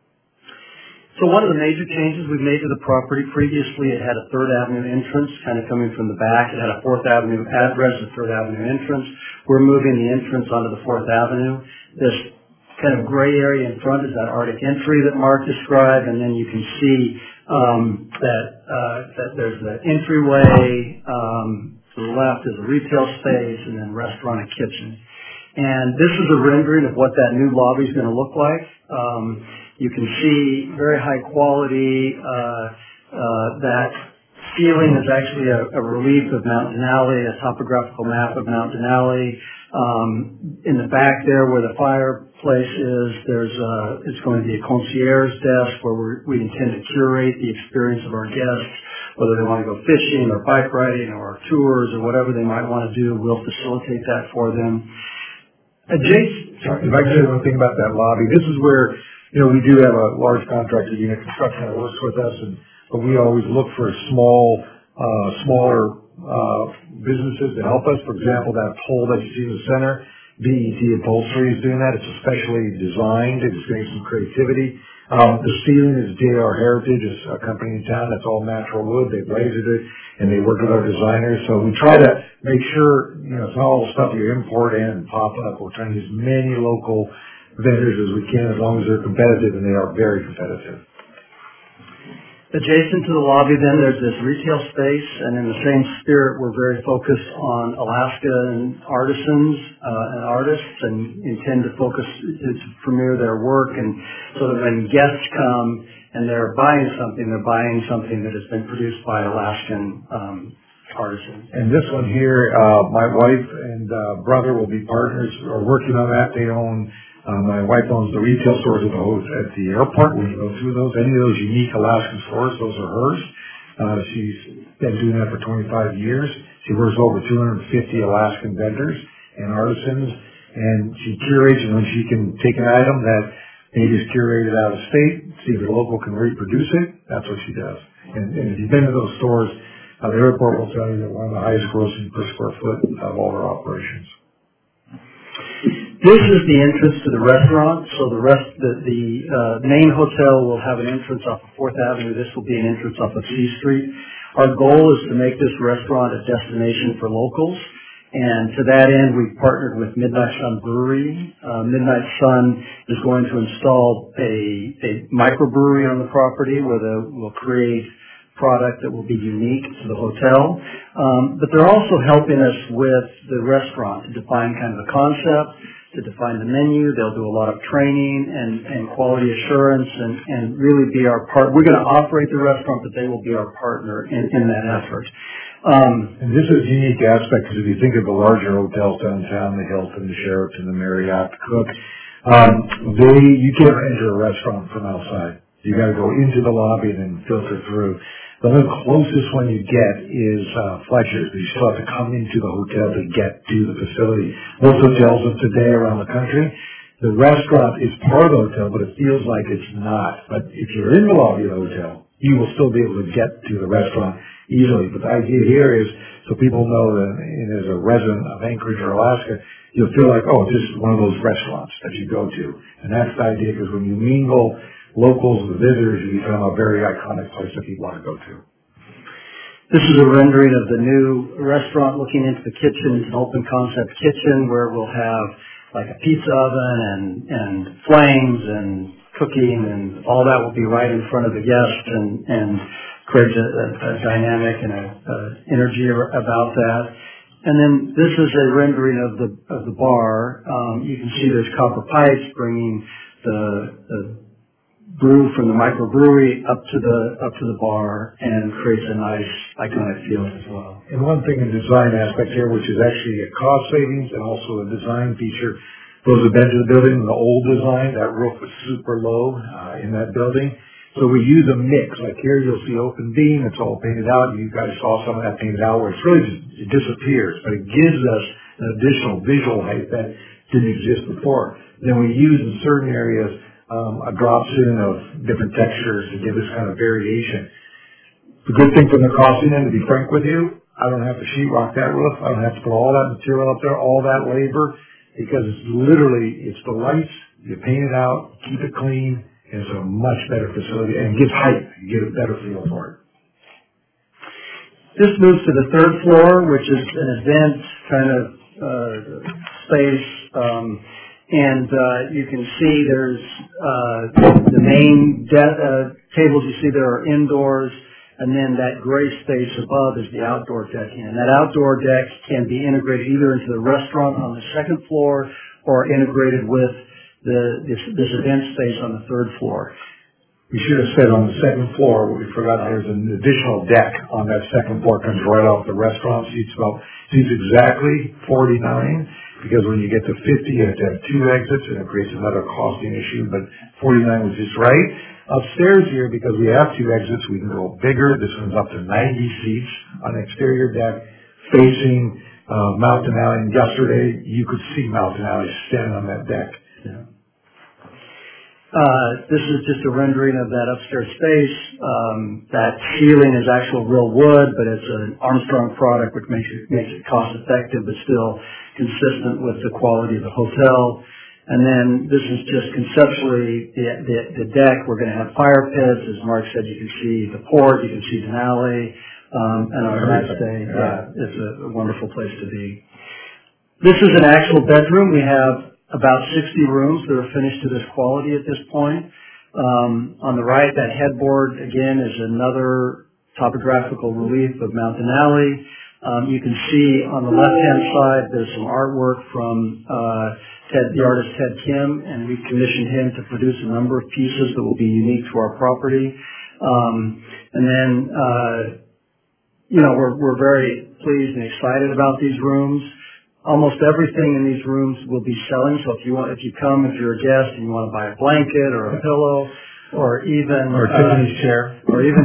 So one of the major changes we've made to the property, previously it had a 3rd Avenue entrance kind of coming from the back. It had a 4th Avenue address, a 3rd Avenue entrance. We're moving the entrance onto the 4th Avenue. This kind of gray area in front is that Arctic entry that Mark described, and then you can see that there's the entryway. To the left is a retail space, and then restaurant and kitchen. And this is a rendering of what that new lobby is going to look like. You can see very high quality. That ceiling is actually a relief of Mount Denali, a topographical map of Mount Denali. In the back there where the fireplace is, it's going to be a concierge desk where we intend to curate the experience of our guests, whether they want to go fishing or bike riding or tours or whatever they might want to do. We'll facilitate that for them. If I could say one thing about that lobby, this is where we do have a large contractor, Unit Construction, that works with us, but we always look for smaller businesses to help us. For example, that pole that you see in the center, BET Upholstery is doing that. It's especially designed. It's getting some creativity. The ceiling is JR Heritage. It's a company in town that's all natural wood. They lasered it, and they work with our designers. So we try to make sure, it's not all the stuff you import in and pop up. We're trying to use many local vendors as we can, as long as they're competitive, and they are very competitive. Adjacent to the lobby, then, there's this retail space, and in the same spirit, we're very focused on Alaska and artisans and artists, and intend to focus to premiere their work, and so that when guests come and they're buying something that has been produced by Alaskan artisans. And this one here, my wife and brother will be partners, are working on that. They own. My wife owns the retail stores at the airport. We can go through those. Any of those unique Alaskan stores, those are hers. She's been doing that for 25 years. She works over 250 Alaskan vendors and artisans, and she curates, and when she can take an item that maybe is curated out of state, see if the local can reproduce it, that's what she does. And if you've been to those stores, the airport will tell you that one of the highest grossing per square foot of all our operations. This is the entrance to the restaurant. So the main hotel will have an entrance off of 4th Avenue. This will be an entrance off of C Street. Our goal is to make this restaurant a destination for locals. And to that end, we've partnered with Midnight Sun Brewery. Midnight Sun is going to install a microbrewery on the property where we'll create product that will be unique to the hotel. But they're also helping us with the restaurant to define kind of the concept, to define the menu. They'll do a lot of training and quality assurance and really be our partner. We're going to operate the restaurant, but they will be our partner in that effort. And this is a unique aspect because if you think of the larger hotels downtown, the Hilton, the Sheraton, the Marriott, the Cook, You can't enter a restaurant from outside. You got to go into the lobby and then filter through. The only closest one you get is Fletcher's. You still have to come into the hotel to get to the facility. Most hotels of today around the country, the restaurant is part of the hotel, but it feels like it's not. But if you're in the lobby of the hotel, you will still be able to get to the restaurant easily. But the idea here is so people know that as a resident of Anchorage or Alaska, you'll feel like, oh, this is one of those restaurants that you go to. And that's the idea, because when you mingle locals with visitors, you become a very iconic place that people want to go to. This is a rendering of the new restaurant looking into the kitchen. It's an open concept kitchen where we'll have like a pizza oven and flames and cooking, and all that will be right in front of the guest and creates a dynamic and a energy about that. And then this is a rendering of the bar. You can see there's copper pipes bringing the brew from the microbrewery up to the bar, and creates a nice iconic feel as well. And one thing in design aspect here, which is actually a cost savings and also a design feature, those have been to the building, the old design, that roof was super low in that building. So we use a mix. Like here you'll see open beam, it's all painted out. You guys saw some of that painted out where it's really just, it disappears, but it gives us an additional visual height that didn't exist before. Then we use in certain areas a drop in of different textures to give this kind of variation. The good thing from the costing end, to be frank with you, I don't have to sheetrock that roof. I don't have to put all that material up there, all that labor, because it's literally, it's the lights, you paint it out, keep it clean, and it's a much better facility, and it gives height. You get a better feel for it. This moves to the third floor, which is an event kind of space. And you can see there's the main tables you see there are indoors, and then that gray space above is the outdoor decking. And that outdoor deck can be integrated either into the restaurant on the second floor or integrated with this event space on the third floor. We should have said on the second floor, what we forgot, there's an additional deck on that second floor, comes right off the restaurant. Seats exactly 49. Because when you get to 50, you have to have 2 exits, and it creates another costing issue, but 49 was just right. Upstairs here, because we have 2 exits, we can go bigger. This one's up to 90 seats on an exterior deck facing Mountain Alley. And yesterday, you could see Mountain Alley standing on that deck. Yeah. This is just a rendering of that upstairs space. That ceiling is actual real wood, but it's an Armstrong product, which makes it cost effective, but still consistent with the quality of the hotel. And then this is just conceptually the deck. We're going to have fire pits. As Mark said, you can see the port, you can see Denali, and on a nice day, it's a wonderful place to be. This is an actual bedroom. We have about 60 rooms that are finished to this quality at this point. On the right, that headboard, again, is another topographical relief of Mountain Alley. You can see on the left-hand side, there's some artwork from the artist Ted Kim, and we've commissioned him to produce a number of pieces that will be unique to our property. And then, we're very pleased and excited about these rooms. Almost everything in these rooms will be selling. So if you're a guest and you want to buy a blanket or a pillow, or even Tiffany's chair,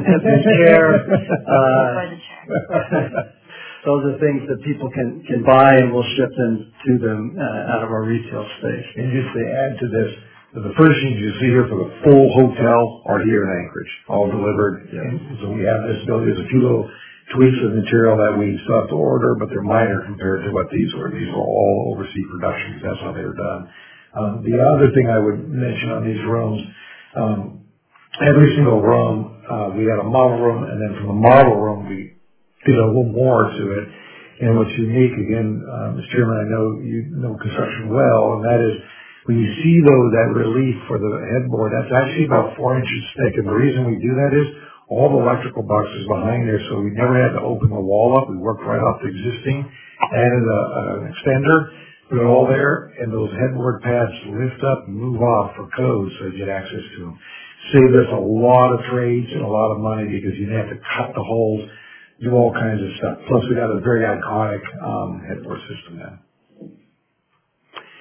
those are things that people can buy, and we'll ship them to them out of our retail space. And just to add to this, the furnishings you see here for the full hotel are here in Anchorage, all delivered. Yeah. And so we have this building. There's a few little tweaks of material that we still have to order, but they're minor compared to what these were. These were all overseas productions. That's how they were done. The other thing I would mention on these rooms, every single room, we had a model room, and then from the model room, we did a little more to it. And what's unique, again, Mr. Chairman, I know you know construction well, and that is when you see that relief for the headboard, that's actually about 4 inches thick. And the reason we do that is all the electrical boxes behind there, so we never had to open the wall up. We worked right off the existing, added an extender, put it all there, and those headboard pads lift up and move off for codes so you get access to them. Saved us a lot of trades and a lot of money because you didn't have to cut the holes, do all kinds of stuff. Plus, we got a very iconic headboard system now.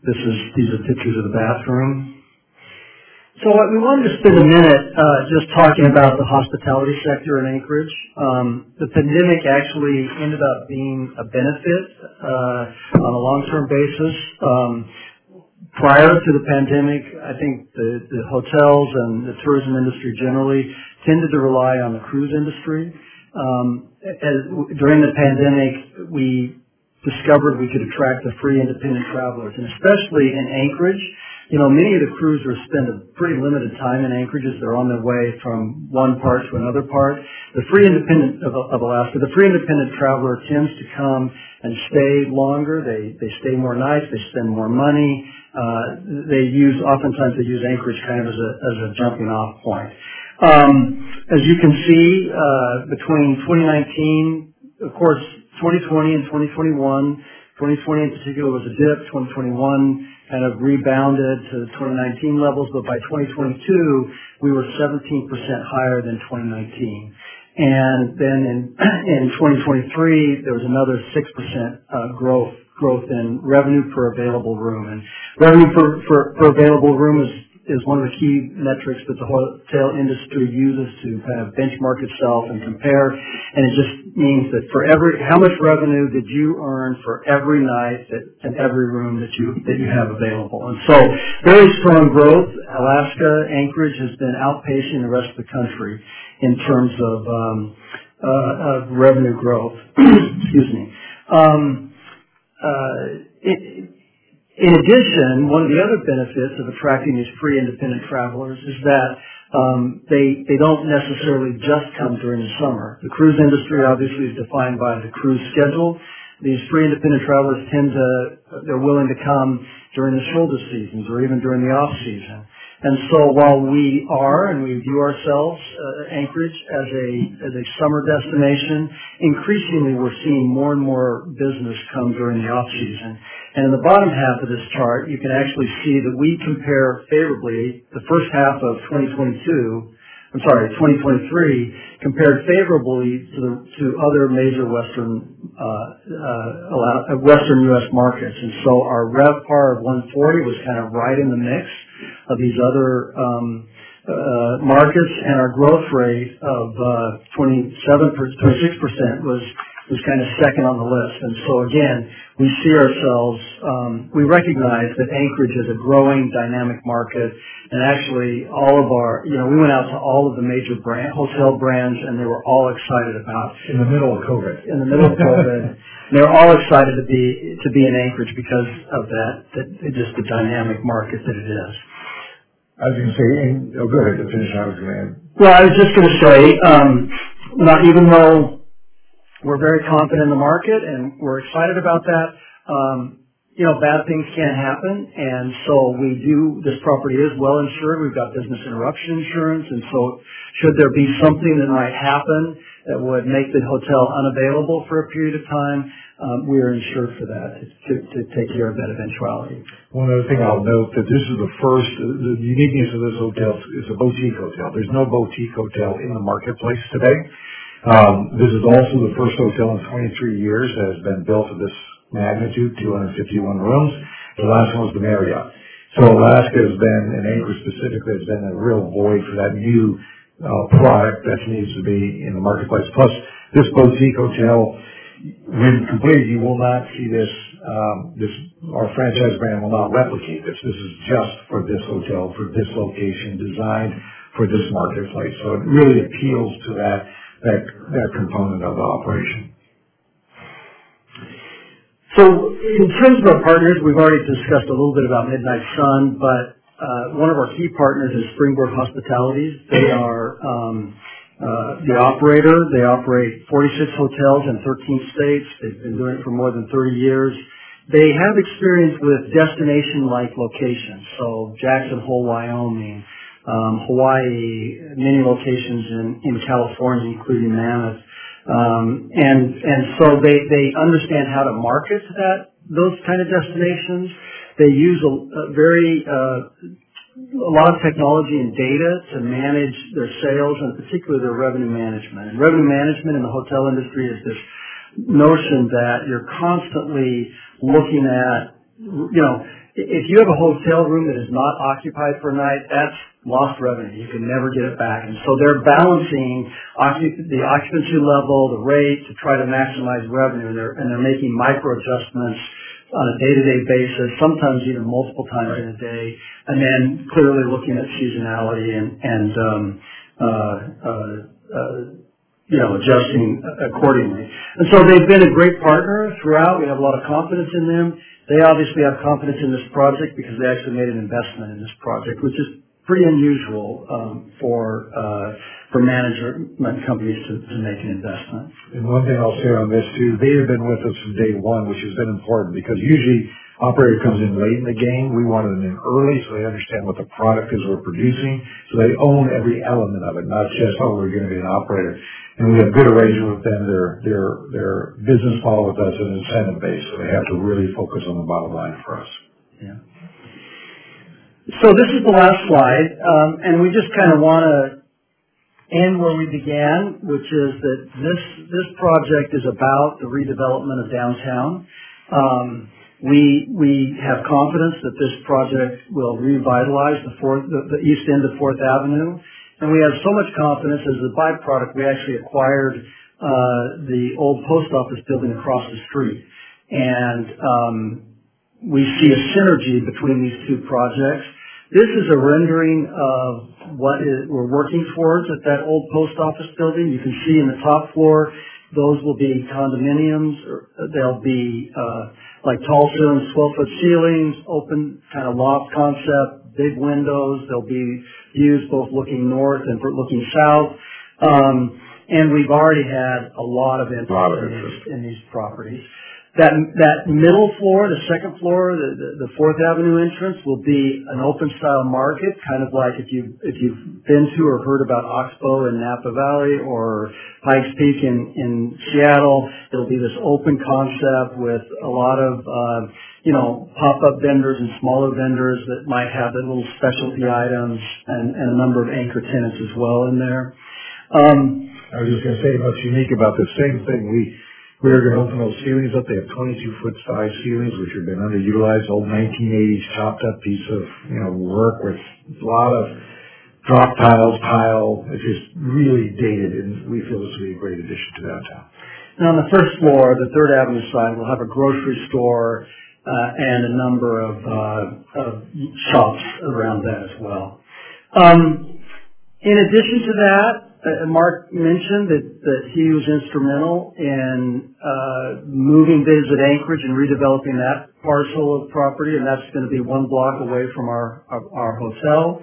These are pictures of the bathroom. So we wanted to spend a minute just talking about the hospitality sector in Anchorage. The pandemic actually ended up being a benefit on a long-term basis. Prior to the pandemic, I think the hotels and the tourism industry generally tended to rely on the cruise industry. During the pandemic, we discovered we could attract the free independent travelers, and especially in Anchorage. Many of the cruisers spend a pretty limited time in Anchorage as they're on their way from one part to another part. The free independent of Alaska, the free independent traveler tends to come and stay longer. They stay more nights. They spend more money. Oftentimes they use Anchorage kind of as a jumping off point. As you can see, between 2019, of course, 2020 and 2021, 2020 in particular was a dip. 2021 kind of rebounded to the 2019 levels, but by 2022, we were 17% higher than 2019. And then in 2023, there was another 6% growth in revenue per available room. And revenue per available room is one of the key metrics that the hotel industry uses to kind of benchmark itself and compare. And it just means that how much revenue did you earn for every night and every room that you have available. And so very strong growth. Alaska, Anchorage has been outpacing the rest of the country in terms of revenue growth. Excuse me. In addition, one of the other benefits of attracting these free independent travelers is that they don't necessarily just come during the summer. The cruise industry obviously is defined by the cruise schedule. These free independent travelers they're willing to come during the shoulder seasons or even during the off season. And so while we view ourselves, Anchorage, as a summer destination, increasingly we're seeing more and more business come during the off season. And in the bottom half of this chart, you can actually see that we compare favorably the first half of 2023 compared favorably to other major Western U.S. markets. And so our RevPAR of 140 was kind of right in the mix of these other markets, and our growth rate of 26% was kind of second on the list. And so again, we see ourselves, we recognize that Anchorage is a growing dynamic market, and actually we went out to all of the major hotel brands, and they were all excited about. In the middle of COVID. In the middle of COVID. They were all excited to be in Anchorage because of just the dynamic market that it is. I was going to say, go ahead to finish. I was going to add. Well, I was just going to say, even though we're very confident in the market and we're excited about that, bad things can happen, and so this property is well insured. We've got business interruption insurance, and so should there be something that might happen that would make the hotel unavailable for a period of time, we are insured for that to take care of that eventuality. One other thing I'll note that this is the uniqueness of this hotel is a boutique hotel. There's no boutique hotel in the marketplace today. This is also the first hotel in 23 years that has been built of this magnitude, 251 rooms. The last one was the Marriott. So Alaska has been, and Anchorage specifically, has been a real void for that new product that needs to be in the marketplace. Plus, this boutique hotel, when completed, you will not see this. Our franchise brand will not replicate this. This is just for this hotel, for this location, designed for this marketplace. So it really appeals to that component of the operation. So in terms of our partners, we've already discussed a little bit about Midnight Sun, but one of our key partners is Springboard Hospitalities. They are the operator. They operate 46 hotels in 13 states. They've been doing it for more than 30 years. They have experience with destination-like locations, so Jackson Hole, Wyoming, Hawaii, many locations in California, including Mammoth. And so they understand how to market those kind of destinations. They use a lot of technology and data to manage their sales and particularly their revenue management. And revenue management in the hotel industry is this notion that you're constantly looking at if you have a hotel room that is not occupied for a night, that's lost revenue. You can never get it back. And so they're balancing the occupancy level, the rate to try to maximize revenue, and they're making micro adjustments on a day-to-day basis, sometimes even multiple times in a day, and then clearly looking at seasonality and adjusting accordingly. And so they've been a great partner throughout. We have a lot of confidence in them. They obviously have confidence in this project because they actually made an investment in this project, which is pretty unusual for management companies to make an investment. And one thing I'll say on this too, they have been with us from day one, which has been important because usually operator comes in late in the game. We wanted them in early so they understand what the product is we're producing, so they own every element of it, not just, we're going to be an operator. And we have good arrangement with them. Their business model with us is incentive based, so they have to really focus on the bottom line for us. Yeah. So this is the last slide, and we just kind of want to end where we began, which is that this project is about the redevelopment of downtown. We have confidence that this project will revitalize the east end of 4th Avenue. And we have so much confidence as a byproduct, we actually acquired the old post office building across the street. And we see a synergy between these two projects. This is a rendering of what we're working towards at that old post office building. You can see in the top floor, those will be condominiums. They'll be like tall ceilings, 12-foot ceilings, open kind of loft concept, big windows. There'll be views both looking north and looking south. And we've already had a lot of interest in these properties. That middle floor, the second floor, the 4th Avenue entrance will be an open style market, kind of like if you've been to or heard about Oxbow in Napa Valley or Pikes Peak in Seattle. It'll be this open concept with a lot of pop-up vendors and smaller vendors that might have the little specialty items and a number of anchor tenants as well in there. I was just going to say what's unique about the same thing. We are going to open those ceilings up. They have 22-foot size ceilings, which have been underutilized. Old 1980s chopped up piece of work with a lot of drop tile. It's just really dated, and we feel this will be a great addition to downtown. Now, on the first floor, the 3rd Avenue side, we'll have a grocery store and a number of shops around that as well. In addition to that, Mark mentioned that he was instrumental in moving Visit Anchorage and redeveloping that parcel of property, and that's going to be 1 block away from our hotel.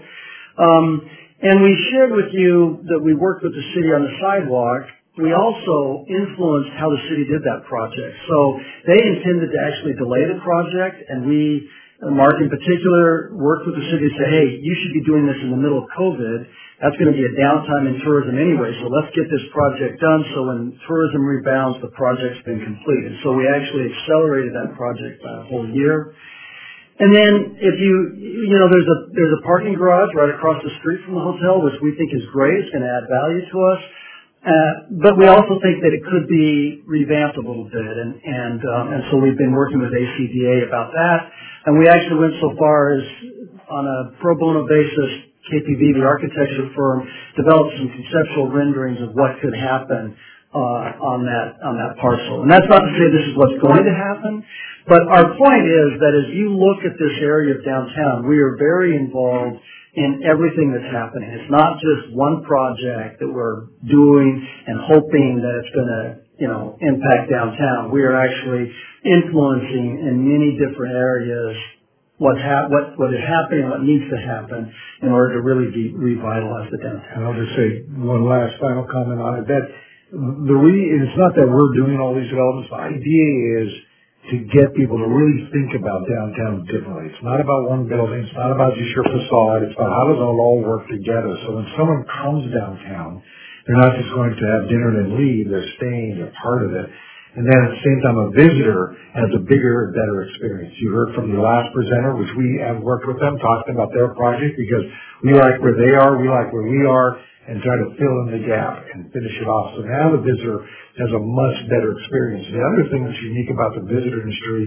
And we shared with you that we worked with the city on the sidewalk. We also influenced how the city did that project. So they intended to actually delay the project, and we, Mark in particular, worked with the city to say, hey, you should be doing this in the middle of COVID. That's going to be a downtime in tourism anyway, so let's get this project done so when tourism rebounds, the project's been completed. So we actually accelerated that project by a whole year. And then if there's a parking garage right across the street from the hotel, which we think is great. It's going to add value to us. But we also think that it could be revamped a little bit, and so we've been working with ACDA about that. And we actually went so far as, on a pro bono basis, KPV, the architecture firm, developed some conceptual renderings of what could happen on that parcel. And that's not to say this is what's going to happen, but our point is that as you look at this area of downtown, we are very involved in everything that's happening. It's not just one project that we're doing and hoping that it's going to, impact downtown. We are actually influencing in many different areas what is happening, what needs to happen in order to really revitalize the downtown. And I'll just say one last final comment on it. That it's not that we're doing all these developments. The idea is to get people to really think about downtown differently. It's not about one building. It's not about just your facade. It's about how does it all work together. So when someone comes downtown, they're not just going to have dinner and leave. They're staying. They're part of it. And then at the same time, a visitor has a bigger, better experience. You heard from the last presenter, which we have worked with them, talking about their project, because we like where they are, we like where we are, and try to fill in the gap and finish it off. So now the visitor has a much better experience. The other thing that's unique about the visitor industry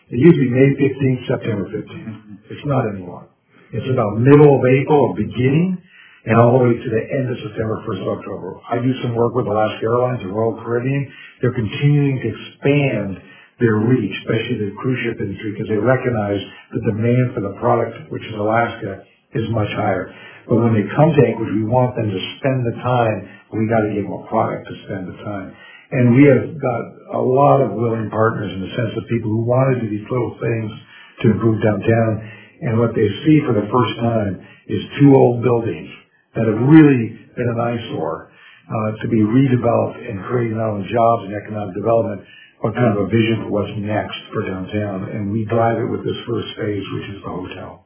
It used to be May 15th, September 15th. It's not anymore. It's about middle of April or beginning, and all the way to the end of September, 1st of October. I do some work with Alaska Airlines and Royal Caribbean. They're continuing to expand their reach, especially the cruise ship industry, because they recognize the demand for the product, which is Alaska, is much higher. But when they come to Anchorage, we want them to spend the time. We got to give them a product to spend the time. And we have got a lot of willing partners in the sense of people who want to do these little things to improve downtown. And what they see for the first time is two old buildings that have really been an eyesore to be redeveloped and create not only jobs and economic development, but kind of a vision for what's next for downtown. And we drive it with this first phase, which is the hotel.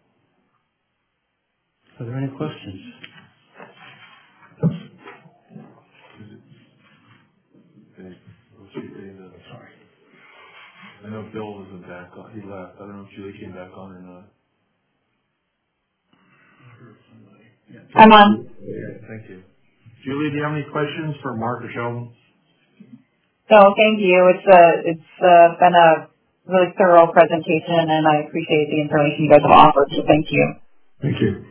Are there any questions? Sorry. I know Bill wasn't back on. He left. I don't know if Julie came back on or not. I'm on. Okay, thank you. Julie, do you have any questions for Mark or Sheldon? No, thank you. It's been a really thorough presentation, and I appreciate the information you guys have offered, so thank you. Thank you.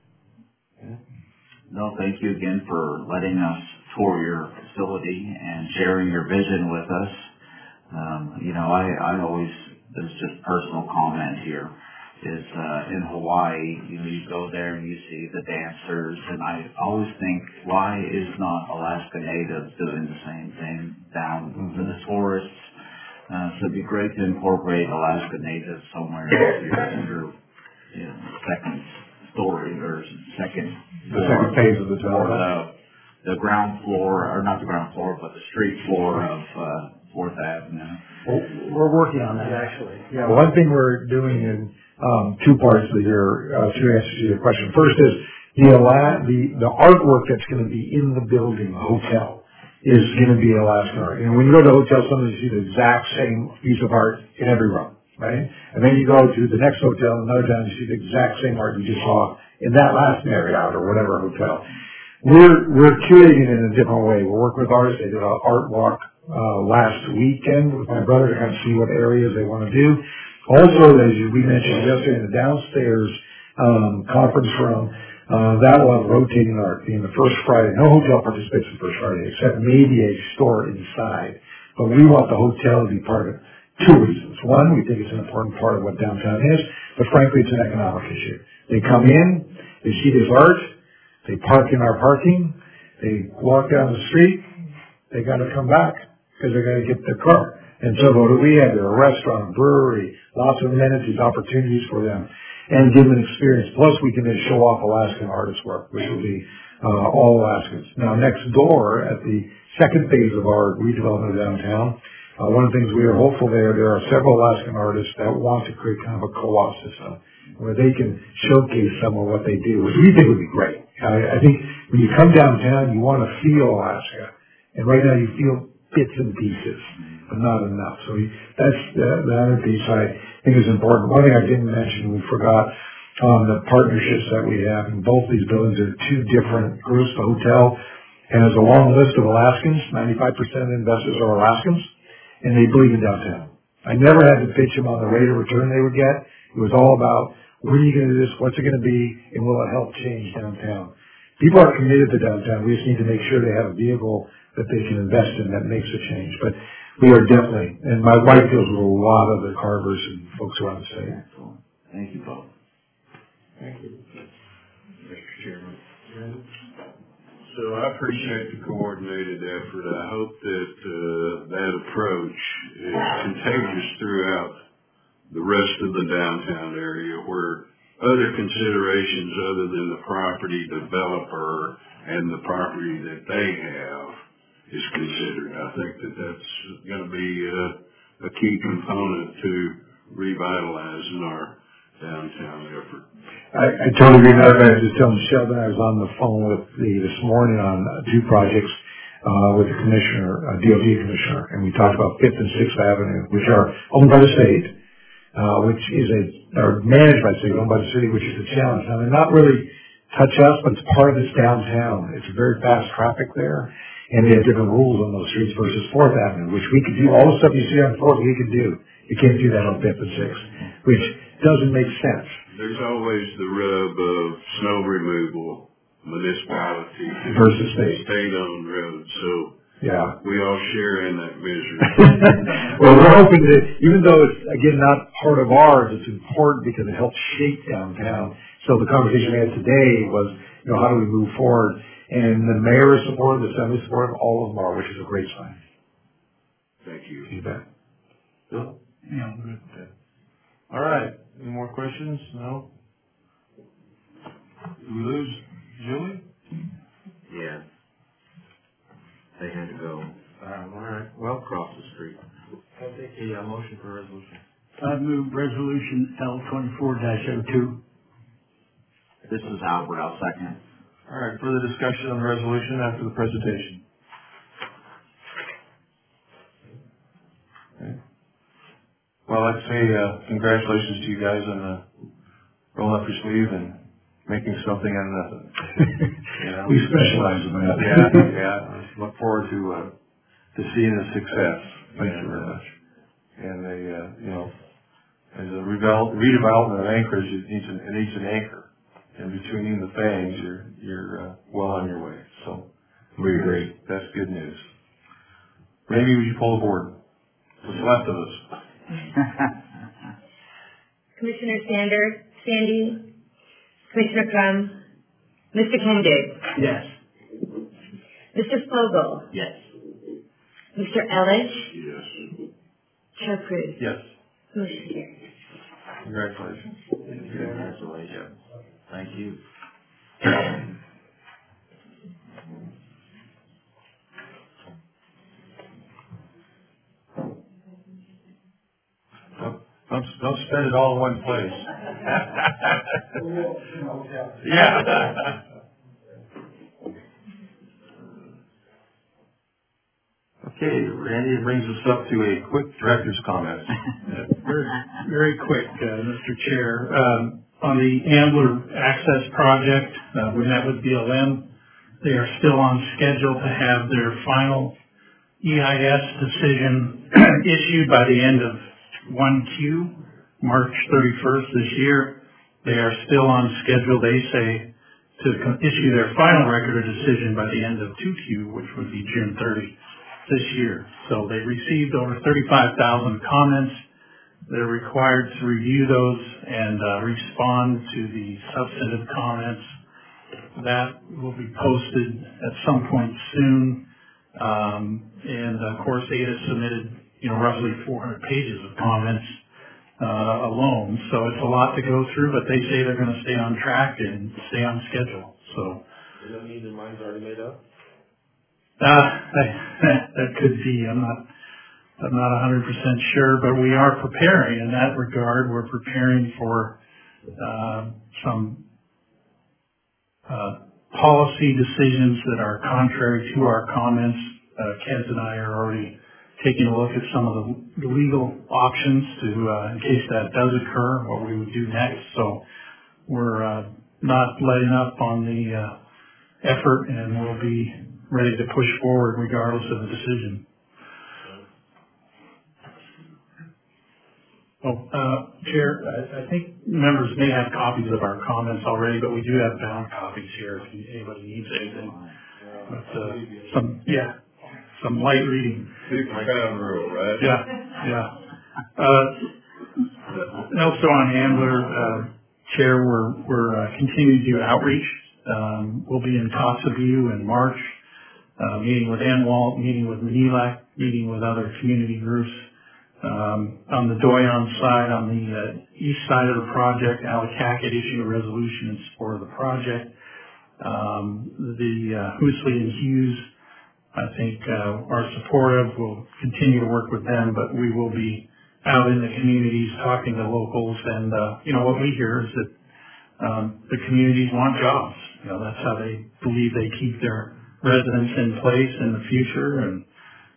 No, thank you again for letting us tour your facility and sharing your vision with us. I always, this is just personal comment here, is in Hawaii, you go there and you see the dancers, and I always think, why is not Alaska Natives doing the same thing down for the tourists? So it'd be great to incorporate Alaska Natives somewhere in your second story or second phase of the tower. The ground floor, or not the ground floor, but the street floor of 4th Avenue. Well, we're working on that, actually. Yeah, one thing we're doing in two parts of your two answers to your question. First is the artwork that's going to be in the building, the hotel, is going to be Alaska art. And when you go to the hotel, sometimes you see the exact same piece of art in every room, right? And then you go to the next hotel, another time you see the exact same art you just saw in that last Marriott or whatever hotel. We're curating it in a different way. We're working with artists. They did an art walk last weekend with my brother to kind of see what areas they want to do. Also, as we mentioned yesterday, in the downstairs conference room, that will have rotating art being the first Friday. No hotel participates in the first Friday, except maybe a store inside. But we want the hotel to be part of it. Two reasons. One, we think it's an important part of what downtown is, but frankly, it's an economic issue. They come in, they see this art, they park in our parking, they walk down the street, they got to come back because they got to get their car. And so what do we have there? A restaurant, a brewery, lots of amenities, opportunities for them, and give them an experience. Plus, we can then show off Alaskan artist work, which will be all Alaskans. Now, next door at the second phase of our redevelopment of downtown, one of the things we are hopeful there are several Alaskan artists that want to create kind of a co-op system where they can showcase some of what they do, which we think would be great. I think when you come downtown, you want to feel Alaska. And right now you feel bits and pieces, but not enough. So that's the other piece I think is important. One thing I didn't mention, we forgot, the partnerships that we have in both these buildings are two different groups. The hotel has a long list of Alaskans. 95% of the investors are Alaskans, and they believe in downtown. I never had to pitch them on the rate of return they would get. It was all about, when are you going to do this, what's it going to be, and will it help change downtown? People are committed to downtown. We just need to make sure they have a vehicle that they can invest in that makes a change. But we are definitely, and my wife deals with a lot of the carvers and folks around the state. Excellent. Thank you both. Thank you. Mr. Chairman. So I appreciate the coordinated effort. I hope that that approach is contagious throughout the rest of the downtown area, where other considerations other than the property developer and the property that they have is considered. I think that that's going to be a key component to revitalizing our downtown effort. I totally agree. I was just telling Sheldon, I was on the phone with this morning on two projects with the commissioner, DOT commissioner, and we talked about 5th and 6th Avenue, which are owned by the state, which is are managed by the state, owned by the city, which is a challenge. Now, they're not really touch us, but it's part of this downtown. It's very fast traffic there, and they have different rules on those streets versus 4th Avenue, which we could do. All the stuff you see on 4th, we could do You can't do that on 5th and 6th, which doesn't make sense. There's always the rub of snow removal, municipality versus state-owned roads. So yeah, we all share in that misery. Well, we're hoping that even though it's again not part of ours, it's important because it helps shape downtown. So the conversation we had today was, how do we move forward? And the mayor is supportive, the assembly is supportive, all of them are, which is a great sign. Thank you. You bet. Bill? Yeah, good. Okay. All right. Any more questions? No? Did we lose Julie? Yeah. They had to go. All right. Well, Across the street. I'll take a motion for a resolution. I move resolution L24-02. This is Albert, I'll second. All right. Further discussion on the resolution after the presentation. Okay. Well, I'd say congratulations to you guys on rolling up your sleeve and making something out of nothing. We specialize in that. Yeah. I look forward to seeing the success. Thank you very much. And as a redevelopment of Anchorage, it needs an anchor. And between the fangs, you're well on your way. So we agree. That's good news. Maybe would you pull the board? What's left of us? Commissioner Sanders, Sandy, Commissioner Crum, Mr. Kendig, Yes. Mr. Fogel, Yes. Mr. Ellis, Yes. Chair Cruz. Yes. Motion carries. Congratulations. Congratulations. Thank you. Don't spend it all in one place. Yeah. Okay, Randy, it brings us up to a quick director's comments. Very, very quick, Mr. Chair. On the Ambler Access Project, we met with BLM. They are still on schedule to have their final EIS decision issued by the end of 1Q, March 31st this year. They are still on schedule, they say, to issue their final record of decision by the end of 2Q, which would be June 30 this year. So they received over 35,000 comments. They're required to review those and respond to the substantive comments. That will be posted at some point soon. And of course, ADA submitted, roughly 400 pages of comments alone. So it's a lot to go through, but they say they're going to stay on track and stay on schedule. So does that mean their mind's already made up? That could be. I'm not 100% sure, but we are preparing in that regard. We're preparing for some policy decisions that are contrary to our comments. Kent and I are already taking a look at some of the legal options to, in case that does occur, what we would do next. So we're not letting up on the effort, and we'll be ready to push forward regardless of the decision. Chair, I think members may have copies of our comments already, but we do have bound copies here if anybody needs anything. But some light reading. 50-pound rule, right? Yeah. Also on Ambler, Chair, we're continuing to do outreach. We'll be in Kotzebue in March, meeting with NWALT, meeting with MELAC, meeting with other community groups. On the Doyon side, on the east side of the project, Alicachet issued a resolution in support of the project. The Hoosley and Hughes, I think, are supportive. We'll continue to work with them, but we will be out in the communities talking to locals. And, what we hear is that the communities want jobs. That's how they believe they keep their residents in place in the future. And,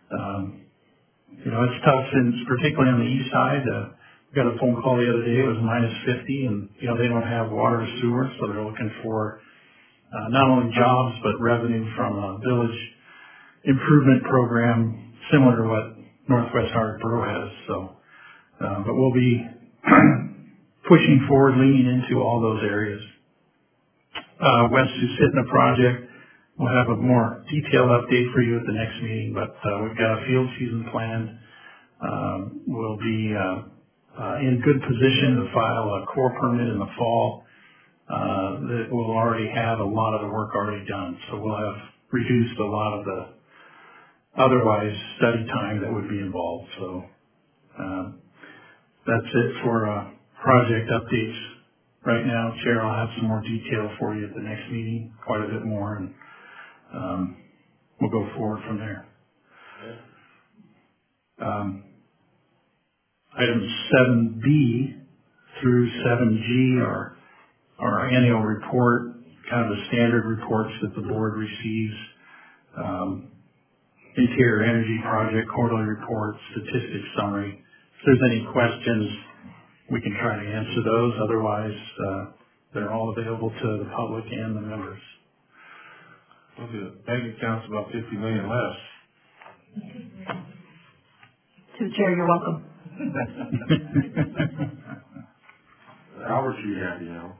it's tough, particularly on the east side. We got a phone call the other day. It was minus 50, and, they don't have water or sewer, so they're looking for not only jobs, but revenue from a village improvement program similar to what Northwest Harrisburg has. So But we'll be pushing forward, leaning into all those areas. West Susitna project, we'll have a more detailed update for you at the next meeting, but we've got a field season planned. We'll be in good position to file a core permit in the fall that will already have a lot of the work already done. So we'll have reduced a lot of the otherwise study time that would be involved. So that's it for project updates right now. Chair, I'll have some more detail for you at the next meeting, quite a bit more, and we'll go forward from there. Items 7B through 7G are our annual report, kind of the standard reports that the board receives. Interior Energy Project quarterly report, statistics summary. If there's any questions, we can try to answer those. Otherwise, they're all available to the public and the members. Well, the bank account's about $50 million less. To the chair, you're welcome. Albert should be happy now.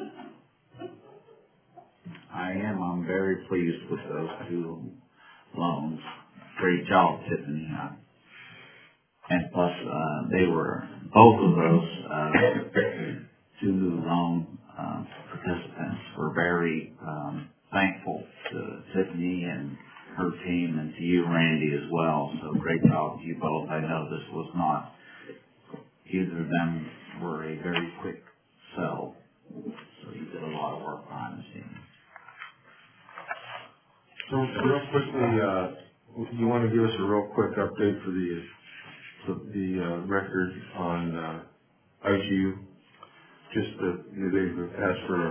I am. I'm very pleased with those two loans. Great job, Tiffany. And plus, they were, both of those two new loan participants were very thankful to Tiffany and her team, and to you, Randy, as well. So great job to you both. I know this was not, either of them were a very quick sell. So you did a lot of work behind the scenes. So real quickly, you want to give us a real quick update for the record on IGU? Just that they've asked for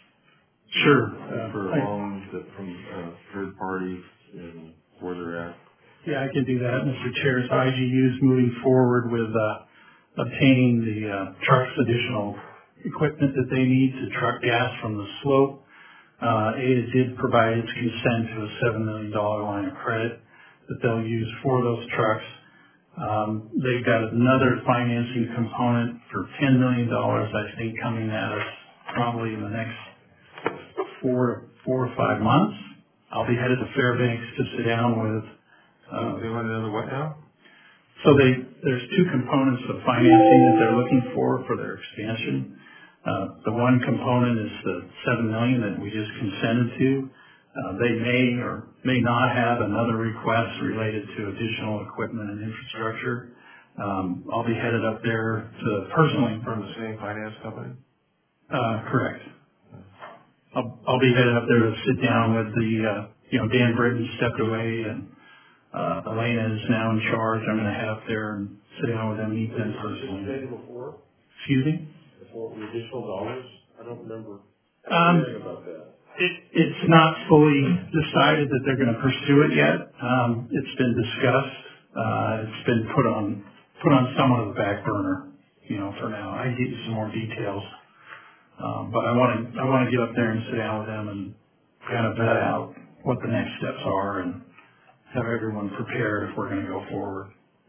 a loan from third parties and where they're at. Yeah, I can do that, Mr. Chair. So IGU is moving forward with obtaining the truck's additional equipment that they need to truck gas from the slope. ADA did provide its consent to a $7 million line of credit that they'll use for those trucks. They've got another financing component for $10 million, I think, coming at us probably in the next 4 or 5 months. I'll be headed to Fairbanks to sit down with. They want another what now? So there's two components of financing that they're looking for their expansion. The one component is the $7 million that we just consented to. They may or may not have another request related to additional equipment and infrastructure. I'll be headed up there to personally. From the same finance company? Correct. I'll be headed up there to sit down with the, Dan Britton stepped away and Elena is now in charge. I'm going to head up there and sit down with them, meet them personally. Before? Excuse me? Before the additional dollars? I don't remember hearing about that. It's not fully decided that they're going to pursue it yet. It's been discussed. It's been put on somewhat of the back burner, for now. I can get you some more details. But I want to get up there and sit down with them and kind of vet out what the next steps are and have everyone prepared if we're going to go forward.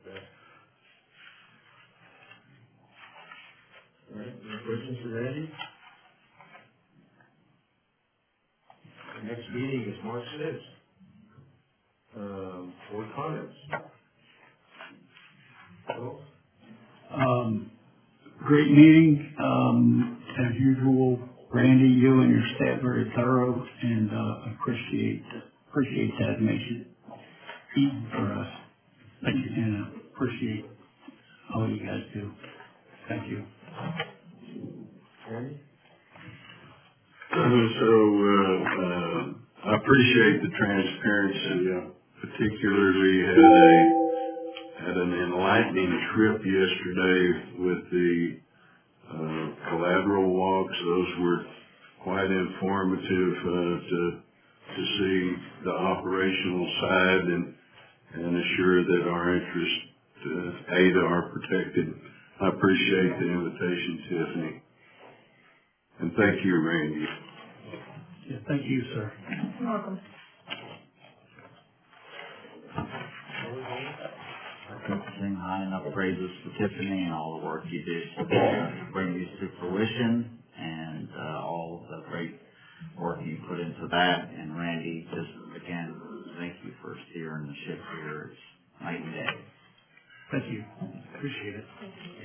All right, any questions for Randy? The next meeting is March 6th. Board comments. Great meeting. As usual, Randy, you and your staff very thorough, and appreciate that. It makes it easy for us. Thank you, and appreciate all you guys do. Thank you. Randy? I appreciate the transparency. Particularly had an enlightening trip yesterday with the collateral walks. Those were quite informative to see the operational side and assure that our interests, ADA, are protected. I appreciate the invitation, Tiffany. And thank you, Randy. Yeah, thank you, sir. You're welcome. sing high enough praises for Tiffany and all the work you did to bring these to fruition, and all of the great work you put into that. And Randy, just again, thank you for steering the ship here. It's night and day. Thank you. Appreciate it.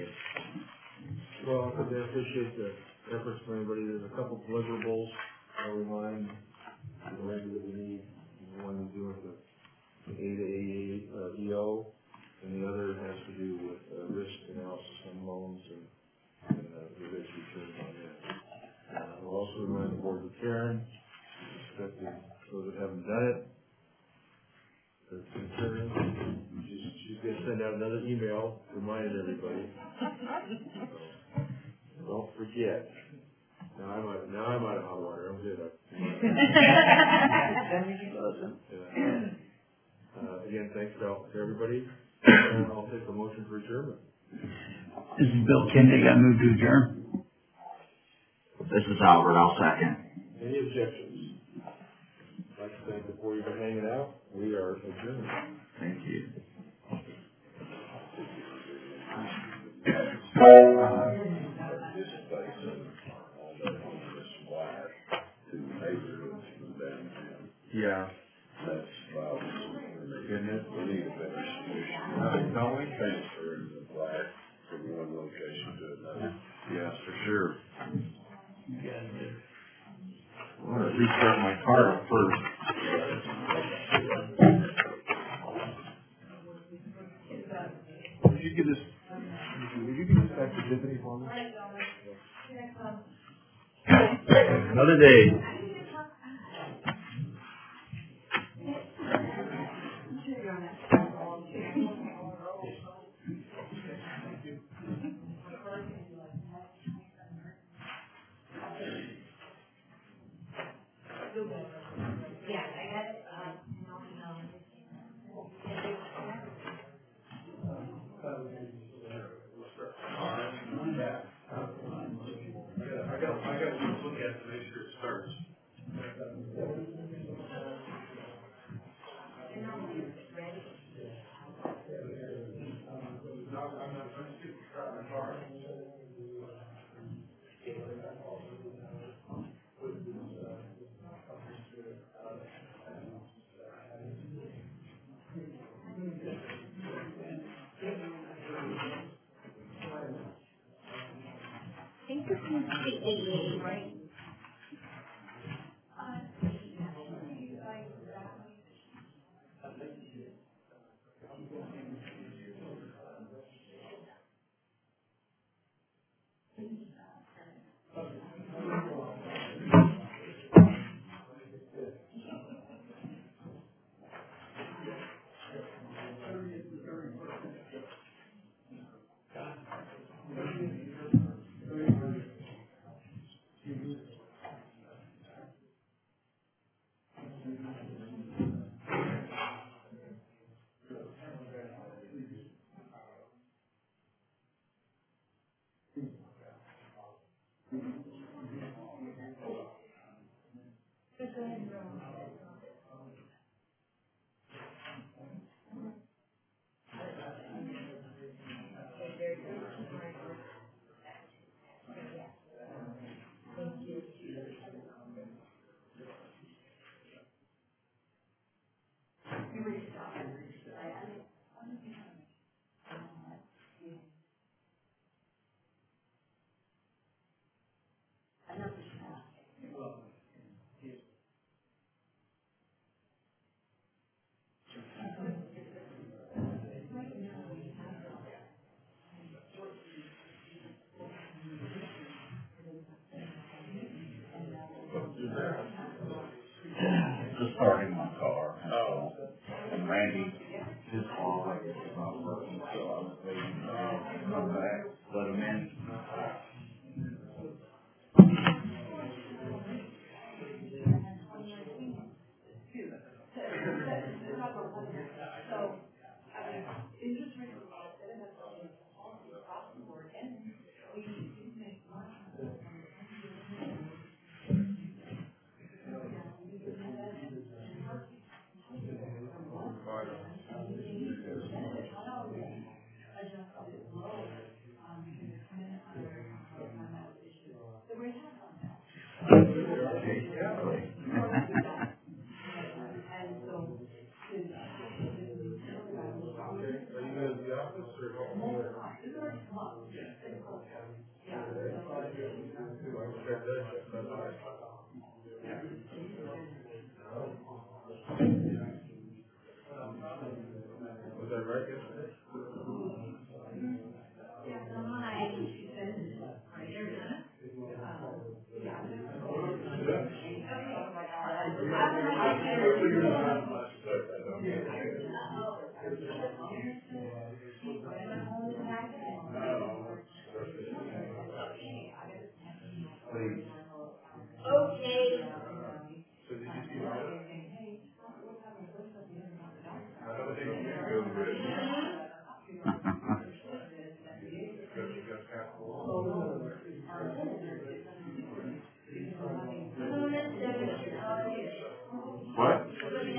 Well, I appreciate the efforts from everybody. There's a couple deliverables I'll remind Randy that we need. One to do with the EO, and the other has to do with risk analysis on loans and the risk returns on that. We'll also remind the board with Karen, expecting those that haven't done it, the concerns. She's going to send out another email reminding everybody. So, don't forget. Now I'm out of hot water. I'm good. Again, thanks to everybody. And I'll take a motion for adjournment. This is Bill Kindig. I move to adjourn. This is Albert. I'll second. Any objections? I'd like to thank before you've been hanging out. We are adjourned. Thank you. Yeah. That's Goodness. we need a better solution. Don't we? Transferring the black from one location to another. Yes, for sure. I want to restart my car up first. Would you give this back to Tiffany for me? Another day. I got to look at it to make sure it starts. I think this is the 88, right? Just starting my car. And Randy, his car is not working, so I was waiting for him to come back, let him in. Was that right? What?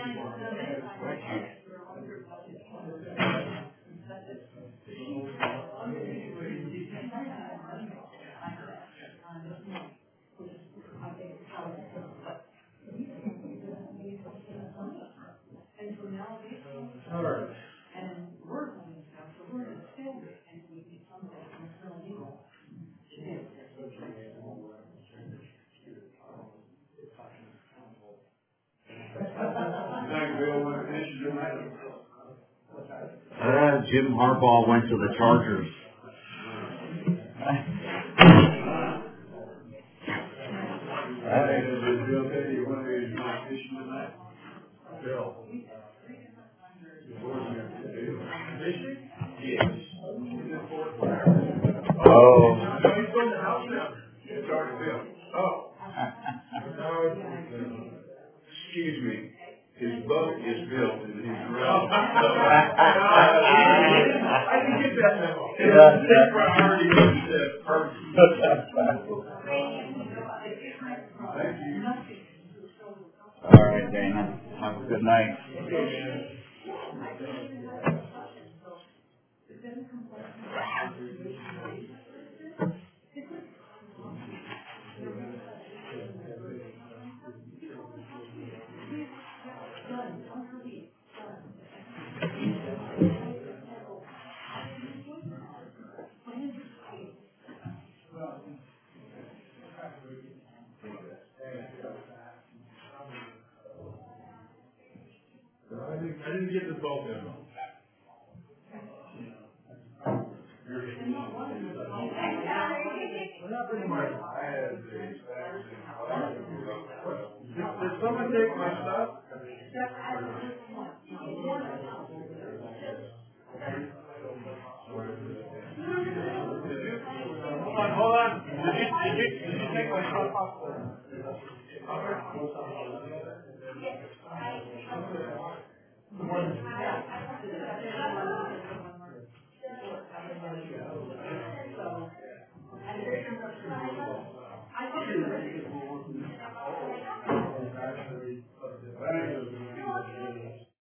All right. Jim Harbaugh went to the Chargers. Bill. Oh. No, he's going to house now. It's already built. Oh. Excuse me. His boat is built in his garage. I can get that now. His priority is perfect. Thank you. All right, Dana. Have a good night. I didn't get the boat in. Did someone take my stuff? Hold on. Did you take my stuff off? Good morning.